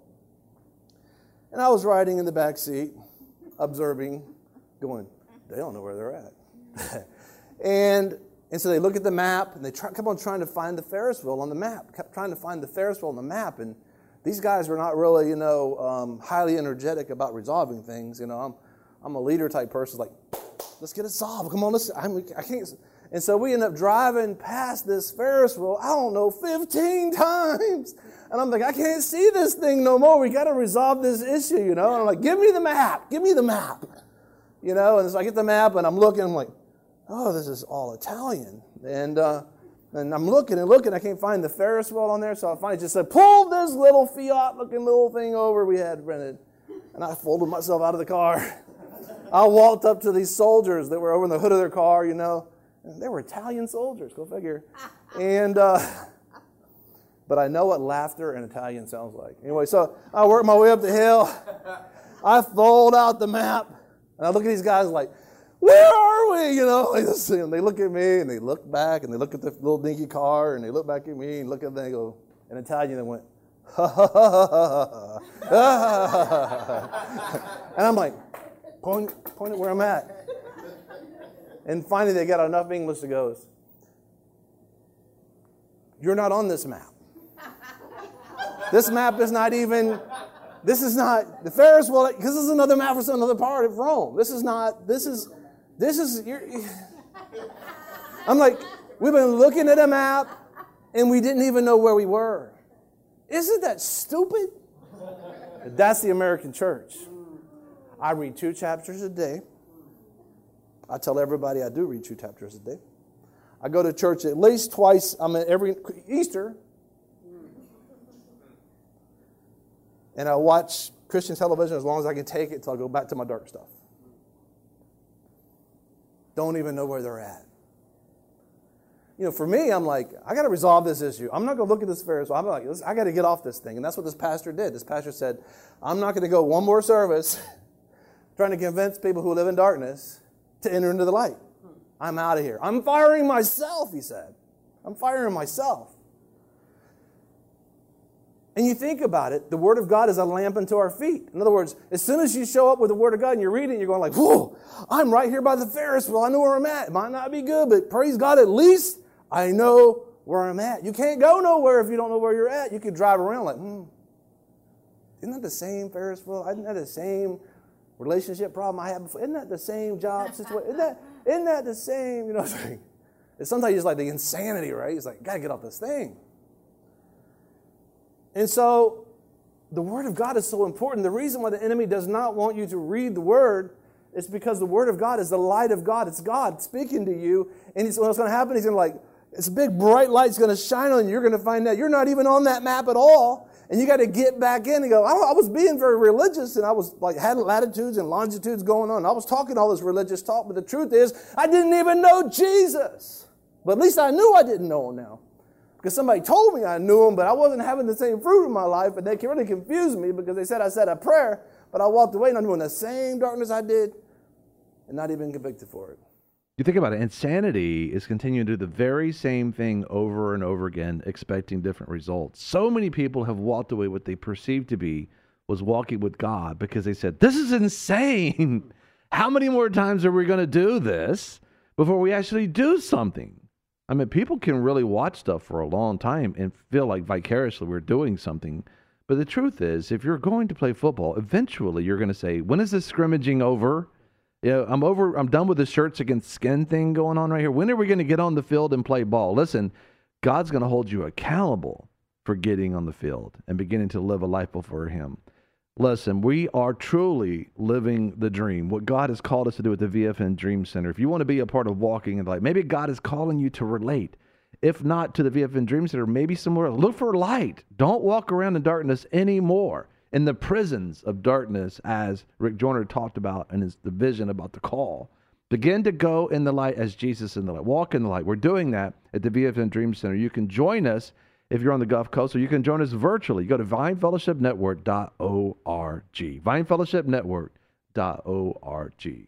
And I was riding in the back seat, observing, going, they don't know where they're at. and and so they look at the map, and they try, kept on trying to find the Ferris wheel on the map, kept trying to find the Ferris wheel on the map. And these guys were not really, you know, um, highly energetic about resolving things. You know, I'm I'm a leader type person, like, let's get it solved. Come on, let's, I'm, I can't. And so we end up driving past this Ferris wheel, I don't know, fifteen times. And I'm like, I can't see this thing no more. We got to resolve this issue, you know. And I'm like, give me the map. Give me the map. You know, and so I get the map, and I'm looking. I'm like, oh, this is all Italian. And uh, and I'm looking and looking. I can't find the Ferris wheel on there. So I finally just said, pull this little Fiat-looking little thing over we had rented. And I folded myself out of the car. I walked up to these soldiers that were over in the hood of their car, you know. And they were Italian soldiers, go figure. And, uh, but I know what laughter in Italian sounds like. Anyway, so I work my way up the hill. I fold out the map. And I look at these guys like, where are we? You know, like this, and they look at me, and they look back, and they look at the little dinky car, and they look back at me, and look at them, and they go, in Italian, they went, And I'm like, point, point at where I'm at. And finally they got enough English to go, you're not on this map. This map is not even, this is not, the Ferris wheel, because this is another map for another part of Rome. This is not, this is, this is, you're, I'm like, we've been looking at a map and we didn't even know where we were. Isn't that stupid? That's the American church. I read two chapters a day. I tell everybody I do read two chapters a day. I go to church at least twice. I'm at every Easter. And I watch Christian television as long as I can take it until I go back to my dark stuff. Don't even know where they're at. You know, for me, I'm like, I got to resolve this issue. I'm not going to look at this Ferris wheel. I'm like, I got to get off this thing. And that's what this pastor did. This pastor said, I'm not going to go one more service trying to convince people who live in darkness to enter into the light. I'm out of here. I'm firing myself, he said. I'm firing myself. And you think about it, the Word of God is a lamp unto our feet. In other words, as soon as you show up with the Word of God and you're reading, you're going like, whoa, I'm right here by the Ferris wheel. I know where I'm at. It might not be good, but praise God, at least I know where I'm at. You can't go nowhere if you don't know where you're at. You could drive around like, hmm, isn't that the same Ferris wheel? Isn't that the same relationship problem I had before? Isn't that the same job situation? Isn't that, isn't that the same, you know what I'm saying? It's sometimes just like the insanity, right? It's like, got to get off this thing. And so the Word of God is so important. The reason why the enemy does not want you to read the Word is because the Word of God is the light of God. It's God speaking to you. And he's, what's going to happen, he's going to like, it's a big bright light's going to shine on you. You're going to find out you're not even on that map at all. And you got to get back in and go, I, I was being very religious and I was like, had latitudes and longitudes going on. I was talking all this religious talk, but the truth is I didn't even know Jesus. But at least I knew I didn't know him now. Because somebody told me I knew him, but I wasn't having the same fruit in my life, and they really confused me because they said I said a prayer, but I walked away and I'm doing the same darkness I did and not even convicted for it. You think about it, insanity is continuing to do the very same thing over and over again, expecting different results. So many people have walked away what they perceived to be was walking with God because they said, this is insane. How many more times are we going to do this before we actually do something? I mean, people can really watch stuff for a long time and feel like vicariously we're doing something. But the truth is, if you're going to play football, eventually you're going to say, when is this scrimmaging over? You know, I'm over, I'm done with the shirts against skin thing going on right here. When are we going to get on the field and play ball? Listen, God's going to hold you accountable for getting on the field and beginning to live a life before him. Listen, we are truly living the dream, what God has called us to do at the V F N Dream Center. If you want to be a part of walking in the light, maybe God is calling you to relate. If not to the V F N Dream Center, maybe somewhere else. Look for light. Don't walk around in darkness anymore. In the prisons of darkness, as Rick Joyner talked about in his the vision about the call. Begin to go in the light as Jesus in the light. Walk in the light. We're doing that at the V F N Dream Center. You can join us if you're on the Gulf Coast, or you can join us virtually. You go to vine fellowship network dot org. vine fellowship network dot org.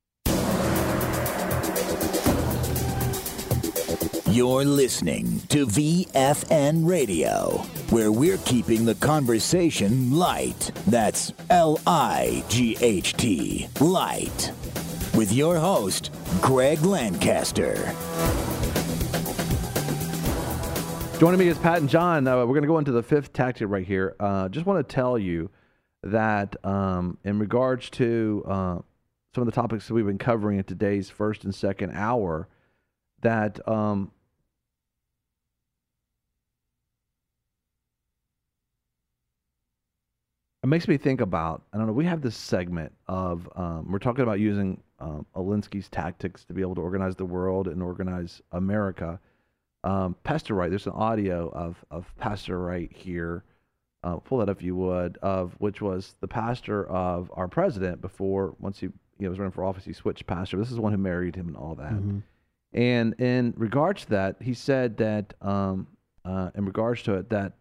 You're listening to V F N Radio, where we're keeping the conversation light. That's L I G H T, light. With your host, Greg Lancaster. Joining me is Pat and John. Uh, we're going to go into the fifth tactic right here. Uh, just want to tell you that um, in regards to uh, some of the topics that we've been covering in today's first and second hour, that um, it makes me think about, I don't know, we have this segment of, um, we're talking about using um, Alinsky's tactics to be able to organize the world and organize America. Um, Pastor Wright, there's an audio of, of Pastor Wright here, uh, pull that up if you would, of which was the pastor of our president before, once he you know, was running for office, he switched pastor. This is the one who married him and all that. Mm-hmm. And in regards to that, he said that, um, uh, in regards to it, that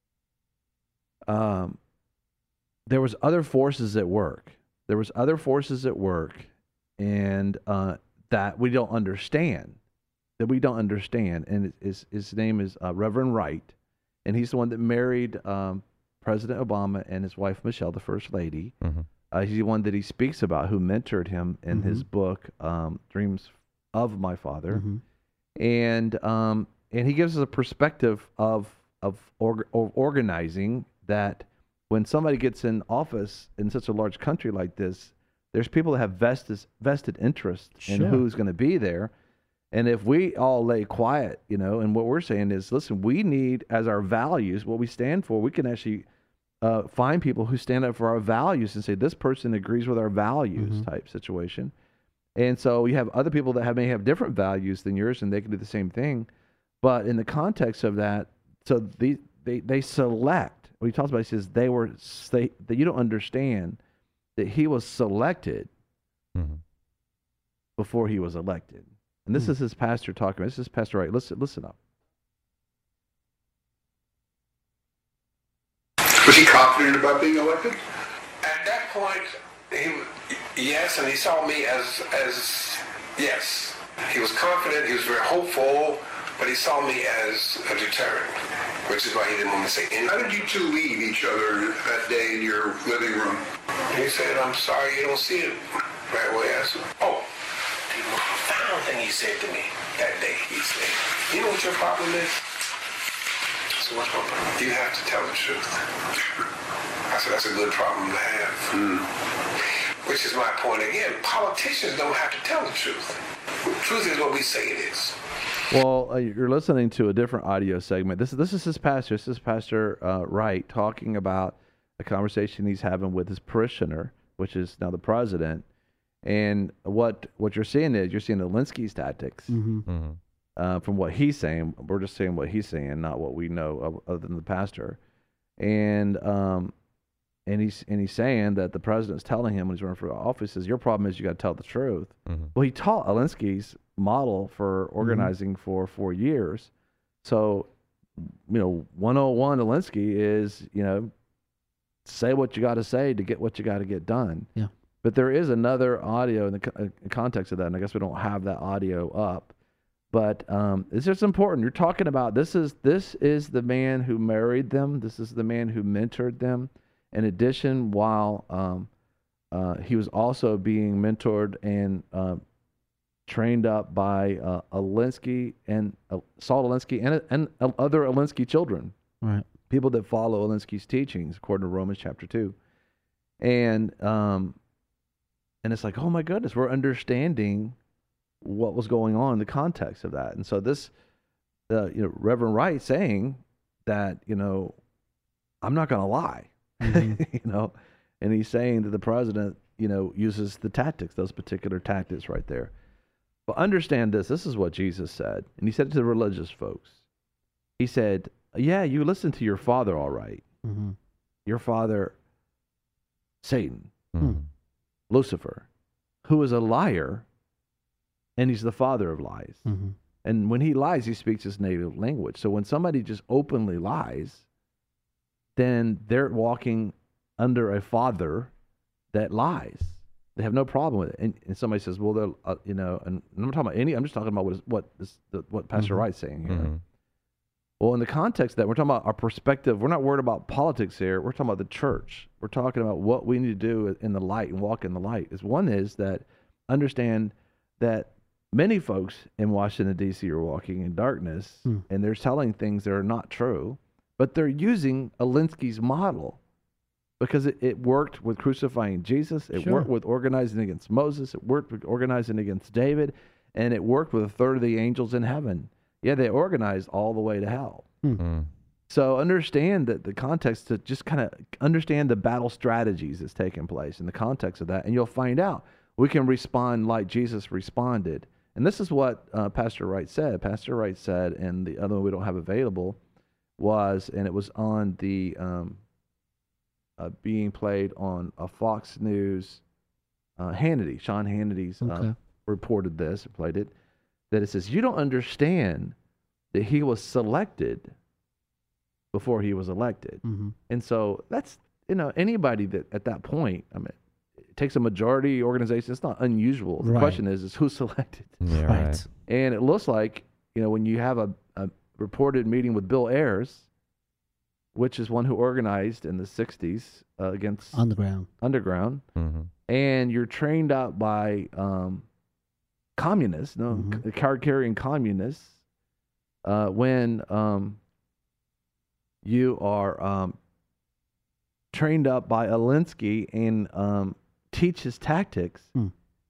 um, there was other forces at work. There was other forces at work, and uh, that we don't understand. That we don't understand, and his his name is uh, Reverend Wright, and he's the one that married um, President Obama and his wife Michelle, the First Lady. Mm-hmm. Uh, he's the one that he speaks about, who mentored him in Mm-hmm. his book, um, Dreams of My Father. Mm-hmm. And um, and he gives us a perspective of of, org- of organizing that when somebody gets in office in such a large country like this, there's people that have vested vested interest in Sure. who's going to be there. And if we all lay quiet, you know, and what we're saying is, listen, we need as our values, what we stand for, we can actually uh, find people who stand up for our values and say, this person agrees with our values Mhm. type situation. And so you have other people that have, may have different values than yours, and they can do the same thing. But in the context of that, so the, they, they select, what he talks about, he says they were, they, that you don't understand that he was selected Mm-hmm. before he was elected. And this Hmm. is his pastor talking. This is Pastor Wright. Listen, listen up. Was he confident about being elected? At that point, he yes, and he saw me as as yes. He was confident. He was very hopeful, but he saw me as a deterrent, which is why he didn't want me to say anything. How did you two leave each other that day in your living room? He said, "I'm sorry, you don't see it that way." I said, "Oh." The most profound thing he said to me that day, he said, "You know what your problem is?" I said, "What's my problem?" "You have to tell the truth." I said, "That's a good problem to have." Mm. Which is my point again. Politicians don't have to tell the truth. Truth is what we say it is. Well, uh, you're listening to a different audio segment. This, this is his pastor. This is Pastor uh, Wright talking about a conversation he's having with his parishioner, which is now the president. And what what you're seeing is you're seeing Alinsky's tactics. Mm-hmm. Mm-hmm. Uh, from what he's saying. We're just saying what he's saying, not what we know of, other than the pastor. And um, and he's and he's saying that the president's telling him when he's running for office is your problem is you got to tell the truth. Mm-hmm. Well, he taught Alinsky's model for organizing mm-hmm. for four years. So, you know, one oh one Alinsky is, you know, say what you got to say to get what you got to get done. Yeah. But there is another audio in the co- in context of that, and I guess we don't have that audio up. But um, it's just important. You're talking about this is this is the man who married them. This is the man who mentored them. In addition, while um, uh, he was also being mentored and uh, trained up by uh, Alinsky and uh, Saul Alinsky and and uh, other Alinsky children, Right. people that follow Alinsky's teachings, according to Romans chapter two, and um, and it's like, oh my goodness, we're understanding what was going on in the context of that. And so this, uh, you know, Reverend Wright saying that, you know, I'm not going to lie, Mm-hmm. you know, and he's saying that the president, you know, uses the tactics, those particular tactics right there. But understand this, this is what Jesus said. And he said it to the religious folks. He said, yeah, you listen to your father, all right. Mm-hmm. Your father, Satan, Mm-hmm. Lucifer, who is a liar, and he's the father of lies. Mm-hmm. And when he lies, he speaks his native language. So when somebody just openly lies, then they're walking under a father that lies. They have no problem with it. And, and somebody says, well, they're, uh, you know, and I'm not talking about any, I'm just talking about what is, what is the, what Pastor Mm-hmm. Wright's saying here. Mm-hmm. Well, in the context of that, we're talking about our perspective. We're not worried about politics here. We're talking about the church. We're talking about what we need to do in the light and walk in the light. Is one is that understand that many folks in Washington, D C are walking in darkness, Hmm. and they're telling things that are not true, but they're using Alinsky's model because it, it worked with crucifying Jesus. It Sure. worked with organizing against Moses. It worked with organizing against David, and it worked with a third of the angels in heaven. Yeah, they organized all the way to hell. Mm-hmm. So understand that the context to just kind of understand the battle strategies that's taking place in the context of that, and you'll find out we can respond like Jesus responded. And this is what uh, Pastor Wright said. Pastor Wright said, and the other one we don't have available was, and it was on the um, uh, being played on a Fox News, uh, Hannity, Sean Hannity's uh, Okay. reported this, played it, that it says, you don't understand that he was selected before he was elected. Mm-hmm. And so that's, you know, anybody that at that point, I mean, it takes a majority organization. It's not unusual. The Right. question is, is who's selected? Yeah, Right. right. And it looks like, you know, when you have a, a reported meeting with Bill Ayers, which is one who organized in the sixties uh, against Underground. Underground, Mm-hmm. and you're trained up by um, communists, no, Mhm. card-carrying communists. Uh, when um, you are um, trained up by Alinsky and um, teach his tactics, Hmm.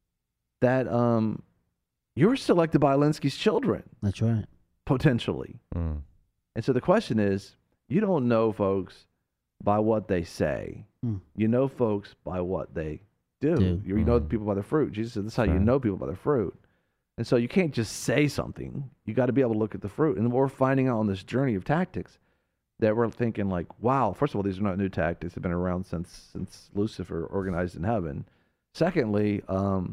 that um, you're selected by Alinsky's children, That's right. potentially. Mm. And so the question is, you don't know folks by what they say. Hmm. You know folks by what they do. Do. You, you know Mhm. people by their fruit. Jesus said, this is how That's you right. know people by their fruit. And so you can't just say something. You got to be able to look at the fruit. And we're finding out on this journey of tactics that we're thinking like, wow, first of all, these are not new tactics. They've been around since since Lucifer organized in heaven. Secondly, um,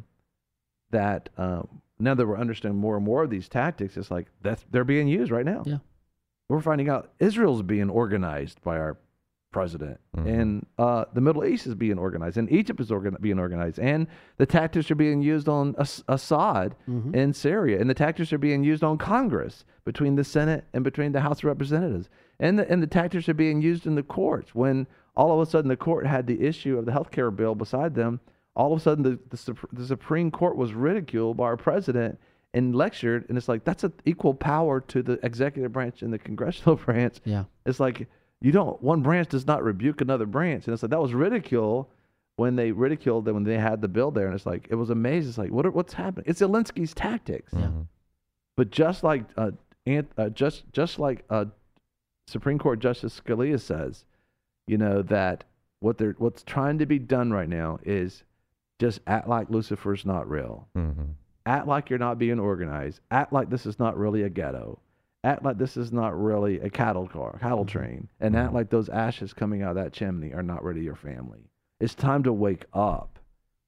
that um, now that we're understanding more and more of these tactics, it's like that's, they're being used right now. Yeah. We're finding out Israel's being organized by our president, Mhm. and uh, the Middle East is being organized, and Egypt is organ- being organized, and the tactics are being used on As- Assad Mhm. in Syria, and the tactics are being used on Congress between the Senate and between the House of Representatives, and the, and the tactics are being used in the courts. When all of a sudden the court had the issue of the health care bill beside them, all of a sudden the, the, Sup- the Supreme Court was ridiculed by our president and lectured, and it's like that's an equal power to the executive branch and the congressional branch. Yeah. It's like you don't one branch does not rebuke another branch, and it's like that was ridicule when they ridiculed them when they had the bill there, and it's like it was amazing. It's like what are, what's happening? It's Alinsky's tactics. Mhm. But just like uh, Ant, uh, just just like uh, Supreme Court Justice Scalia says, you know that what they're what's trying to be done right now is just act like Lucifer's not real. Mhm. Act like you're not being organized. Act like this is not really a ghetto. Act like this is not really a cattle car, cattle train, and act like those ashes coming out of that chimney are not really your family. It's time to wake up.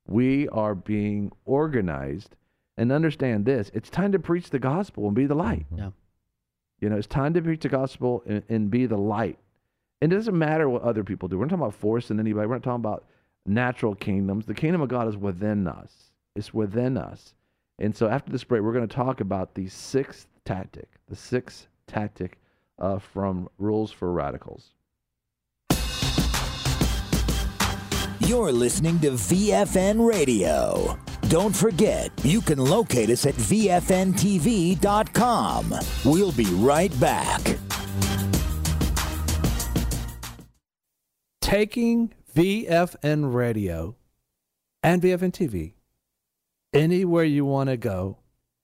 We are being organized, and understand this. It's time to preach the gospel and be the light. Yeah. You know, it's time to preach the gospel and, and be the light. And it doesn't matter what other people do. We're not talking about forcing anybody. We're not talking about natural kingdoms. The kingdom of God is within us. It's within us. And so after this break, we're going to talk about the sixth tactic, the sixth tactic uh, from Rules for Radicals. You're listening to V F N Radio. Don't forget, you can locate us at V F N T V dot com. We'll be right back. Taking V F N Radio and V F N T V anywhere you want to go,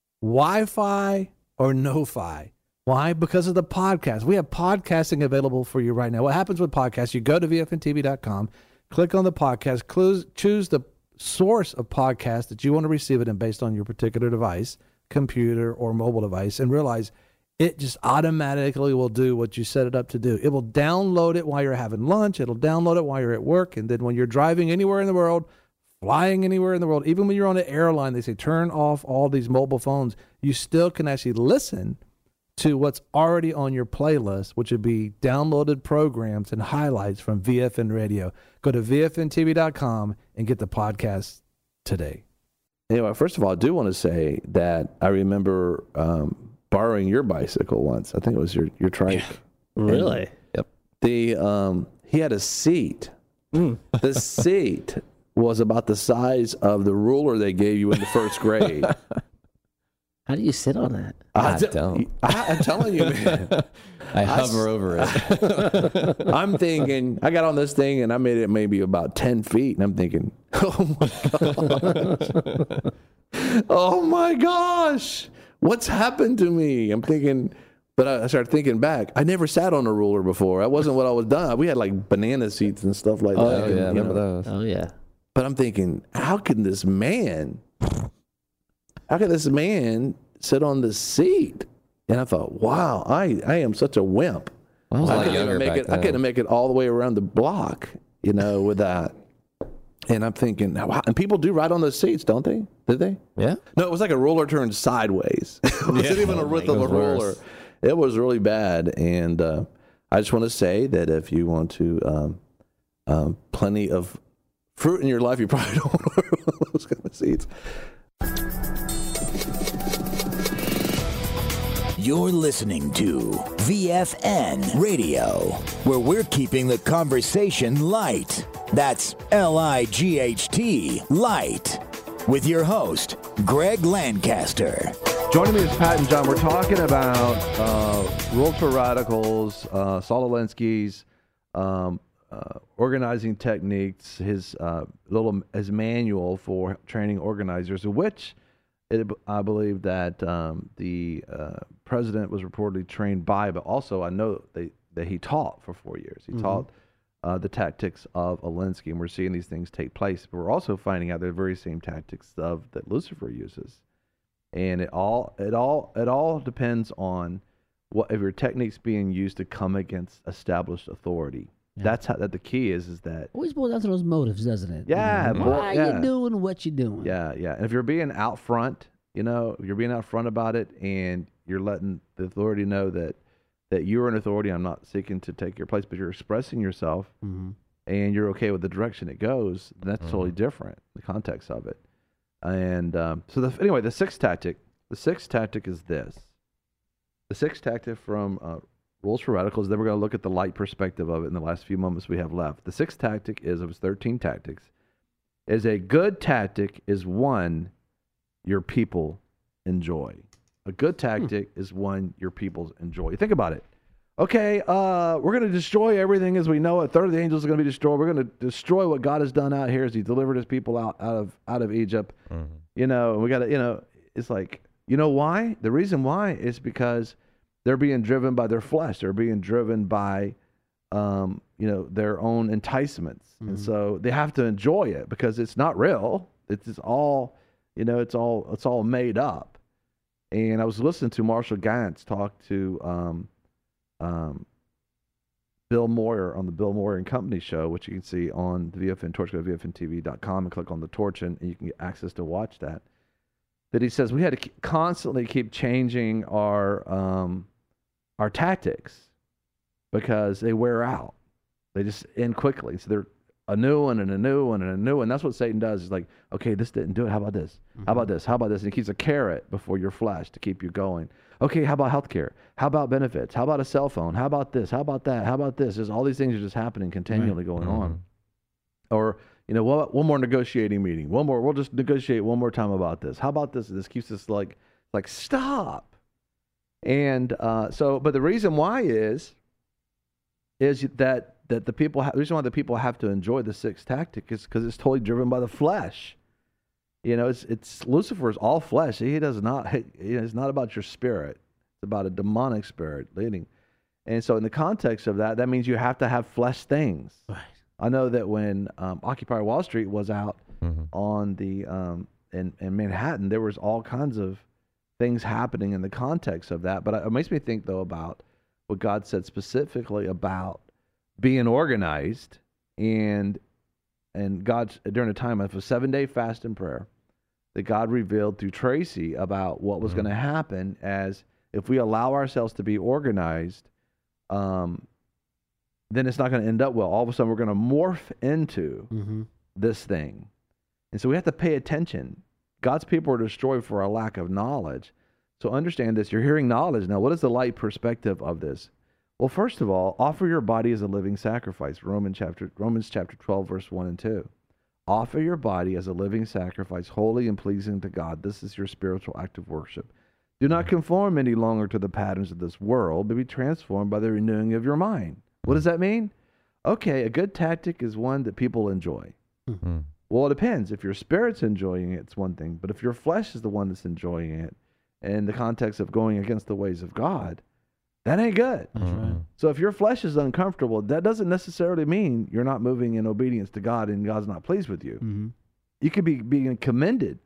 Wi-Fi or no-fi. Why? Because of the podcast. We have podcasting available for you right now. What happens with podcasts? You go to V F N T V dot com, click on the podcast, clues, choose the source of podcast that you want to receive it in based on your particular device, computer or mobile device, and realize it just automatically will do what you set it up to do. It will download it while you're having lunch. It'll download it while you're at work. And then when you're driving anywhere in the world, flying anywhere in the world, even when you're on an airline, they say turn off all these mobile phones. You still can actually listen to what's already on your playlist, which would be downloaded programs and highlights from V F N Radio. Go to V F N T V dot com and get the podcast today. Anyway, first of all, I do want to say that I remember um, borrowing your bicycle once. I think it was your, your trike. Yeah. Really? Yep. The um, he had a seat. Mm. The seat was about the size of the ruler they gave you in the first grade. How do you sit on that? I, I d- don't. I, I'm telling you, man. I hover over it. I'm thinking, I got on this thing and I made it maybe about ten feet. And I'm thinking, oh my gosh. Oh my gosh. What's happened to me? I'm thinking, but I started thinking back. I never sat on a ruler before. That wasn't what I was done. We had like banana seats and stuff like Oh, that. yeah, I you remember know. those. Oh, yeah. But I'm thinking, how can this man, how can this man sit on the seat? And I thought, wow, I, I am such a wimp. I was a I lot couldn't younger even make back it. I then. couldn't make it all the way around the block, you know, with that. And I'm thinking, wow, and people do ride on those seats, don't they? Did they? Yeah. No, it was like a roller turned sideways. It wasn't Yeah. even a Oh, width my of a God. roller. Worse. It was really bad. And uh, I just want to say that if you want to, um, um, plenty of fruit in your life, you probably don't want to wear one of those kind of seats. You're listening to V F N Radio, where we're keeping the conversation light. That's L I G H T, light. With your host, Greg Lancaster. Joining me is Pat and John. We're talking about uh, Rules for Radicals, uh, Saul Alinsky's um, uh, organizing techniques, his uh, little his manual for training organizers, which it, I believe that um, the uh, president was reportedly trained by, but also I know they, that he taught for four years. He mm-hmm. taught uh, the tactics of Alinsky, and we're seeing these things take place. But we're also finding out they're the very same tactics of that Lucifer uses. And it all it all it all depends on what if your technique's being used to come against established authority. Yeah. That's how that the key is is that always boils down to those motives, doesn't it? Yeah, you know, why yeah. are you doing what you're doing? Yeah, yeah. And if you're being out front, you know, if you're being out front about it, and you're letting the authority know that that you're an authority, I'm not seeking to take your place, but you're expressing yourself, mm-hmm. and you're okay with the direction it goes, then that's mm-hmm. totally different. The context of it. And um, so, the, anyway, the sixth tactic, the sixth tactic is this. The sixth tactic from uh, Rules for Radicals, then we're going to look at the light perspective of it in the last few moments we have left. The sixth tactic is, of its thirteen tactics, is a good tactic is one your people enjoy. A good tactic hmm. is one your people enjoy. You think about it. Okay, uh, we're going to destroy everything as we know it. A third of the angels are going to be destroyed. We're going to destroy what God has done out here as he delivered his people out, out of out of Egypt. Mm-hmm. You know, we got to, you know, it's like, you know why? The reason why is because they're being driven by their flesh. They're being driven by, um, you know, their own enticements. Mm-hmm. And so they have to enjoy it because it's not real. It's just all, you know, it's all, it's all made up. And I was listening to Marshall Gantz talk to, um, Um, Bill Moyer on the Bill Moyer and Company show, which you can see on the V F N Torch. Go to V F N T V dot com and click on the torch, and, and you can get access to watch that. That he says we had to keep, constantly keep changing our um, our tactics because they wear out. They just end quickly. So they're a new one and a new one and a new one. That's what Satan does. Is like, okay, this didn't do it. How about this? Mm-hmm. How about this? How about this? And he keeps a carrot before your flesh to keep you going. Okay, how about healthcare? How about benefits? How about a cell phone? How about this? How about that? How about this? Just all these things are just happening continually right. going mm-hmm. on. Or, you know, one, one more negotiating meeting. One more, we'll just negotiate one more time about this. How about this? This keeps us like, like stop. And uh, so, but the reason why is, is that, that the people, ha- the reason why the people have to enjoy the sixth tactic is because it's totally driven by the flesh. You know, it's it's Lucifer's all flesh. He does not. He, it's not about your spirit. It's about a demonic spirit leading. And so, in the context of that, that means you have to have flesh things. Right. I know that when um, Occupy Wall Street was out mm-hmm. on the um, in in Manhattan, there was all kinds of things happening in the context of that. But it makes me think though about what God said specifically about being organized and and God during a time of a seven day fast and prayer. That God revealed through Tracy about what was mm-hmm. going to happen as if we allow ourselves to be organized, um, then it's not going to end up well. All of a sudden, we're going to morph into mm-hmm. this thing. And so we have to pay attention. God's people are destroyed for a lack of knowledge. So understand this. You're hearing knowledge. Now, what is the light perspective of this? Well, first of all, offer your body as a living sacrifice. Romans chapter, Romans chapter twelve, verse one and two. Offer your body as a living sacrifice, holy and pleasing to God. This is your spiritual act of worship. Do not conform any longer to the patterns of this world, but be transformed by the renewing of your mind. What does that mean? Okay, a good tactic is one that people enjoy. Mm-hmm. Well, it depends. If your spirit's enjoying it, it's one thing. But if your flesh is the one that's enjoying it, in the context of going against the ways of God, that ain't good. That's right. So if your flesh is uncomfortable, that doesn't necessarily mean you're not moving in obedience to God and God's not pleased with you. Mm-hmm. You could be being commended.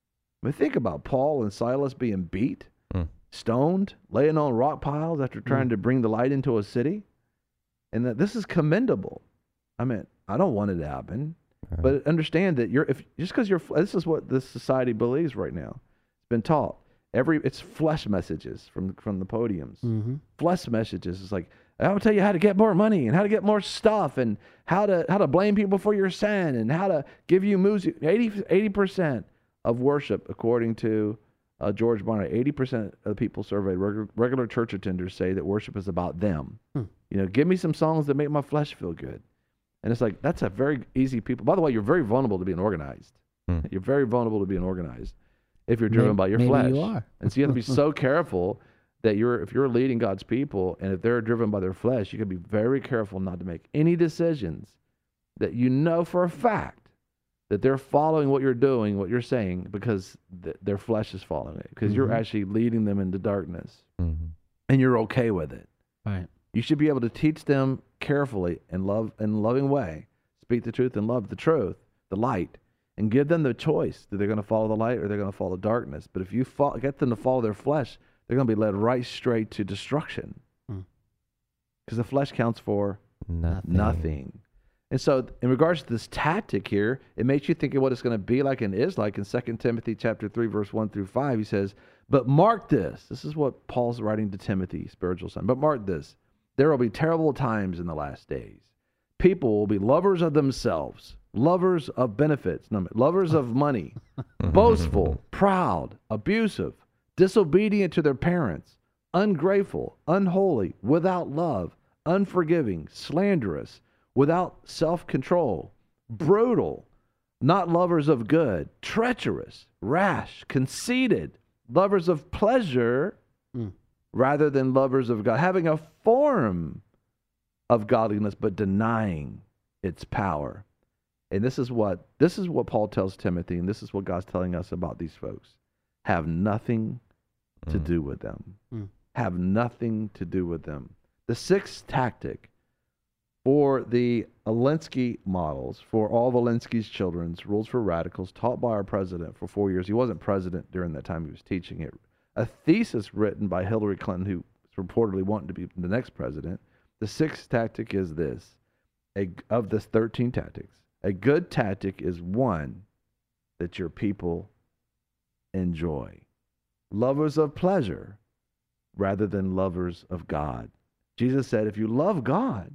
I mean, think about Paul and Silas being beat, mm. stoned, laying on rock piles after trying mm. to bring the light into a city. And that this is commendable. I mean, I don't want it to happen, right. but understand that you're if just because you're this is what this society believes right now. It's been taught. Every it's flesh messages from from the podiums. Mm-hmm. Flesh messages is like, I'll tell you how to get more money and how to get more stuff and how to how to blame people for your sin and how to give you moves. eighty percent of worship, according to uh, George Barna, eighty percent of the people surveyed, regular, regular church attenders, say that worship is about them. Hmm. You know, give me some songs that make my flesh feel good. And it's like, that's a very easy people. By the way, you're very vulnerable to being organized. Hmm. You're very vulnerable to being organized if you're driven Maybe- by your maybe flesh. you are. And so you have to be so careful that you're, if you're leading God's people and if they're driven by their flesh, you can be very careful not to make any decisions that you know for a fact that they're following what you're doing, what you're saying, because th- their flesh is following it, because Mhm. you're actually leading them into darkness, Mm-hmm. and you're okay with it. Right. You should be able to teach them carefully and love in a loving way, speak the truth and love the truth, the light, and give them the choice. Do they going to follow the light or they're going to follow darkness? But if you fo- get them to follow their flesh, they're going to be led right straight to destruction, Hmm. because the flesh counts for Nothing. nothing. And so in regards to this tactic here, it makes you think of what it's going to be like and is like in Second Timothy chapter three, verse one through five. He says, but mark this. This is what Paul's writing to Timothy, spiritual son. But mark this. There will be terrible times in the last days. People will be lovers of themselves, lovers of benefits, no, lovers of money, boastful, proud, abusive, disobedient to their parents, ungrateful, unholy, without love, unforgiving, slanderous, without self-control, brutal, not lovers of good, treacherous, rash, conceited, lovers of pleasure Mm. rather than lovers of God, having a form of godliness but denying its power. And this is what this is what Paul tells Timothy, and this is what God's telling us about these folks. Have nothing to Mm. do with them. Mm. Have nothing to do with them. The sixth tactic for the Alinsky models, for all Alinsky's children's rules for radicals, taught by our president for four years. He wasn't president during that time he was teaching it. A thesis written by Hillary Clinton, who is reportedly wanting to be the next president. The sixth tactic is this, a, of the thirteen tactics. A good tactic is one that your people enjoy. Lovers of pleasure rather than lovers of God. Jesus said, if you love God,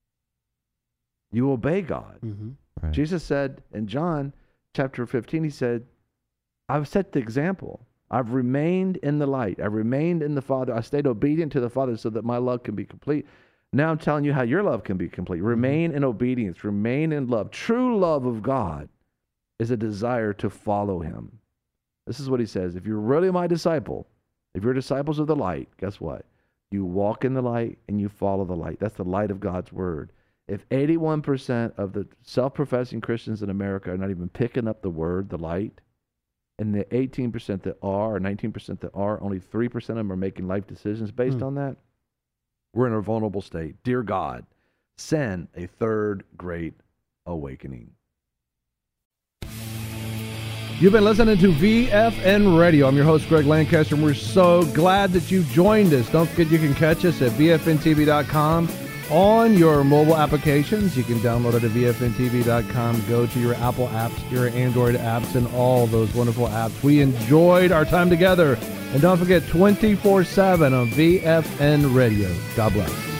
you obey God. Mm-hmm. Right. Jesus said in John chapter fifteen, he said, I've set the example. I've remained in the light. I've remained in the Father. I stayed obedient to the Father so that my love can be complete. Now I'm telling you how your love can be complete. Remain in obedience. Remain in love. True love of God is a desire to follow him. This is what he says. If you're really my disciple, if you're disciples of the light, guess what? You walk in the light and you follow the light. That's the light of God's word. If eighty-one percent of the self-professing Christians in America are not even picking up the word, the light, and the eighteen percent that are, or nineteen percent that are, only three percent of them are making life decisions based Hmm. on that, we're in a vulnerable state. Dear God, send a third great awakening. You've been listening to V F N Radio. I'm your host, Greg Lancaster, and we're so glad that you joined us. Don't forget you can catch us at V F N T V dot com on your mobile applications. You can download it at V F N T V dot com. Go to your Apple apps, your Android apps, and all those wonderful apps. We enjoyed our time together. And don't forget, twenty-four seven on V F N Radio. God bless.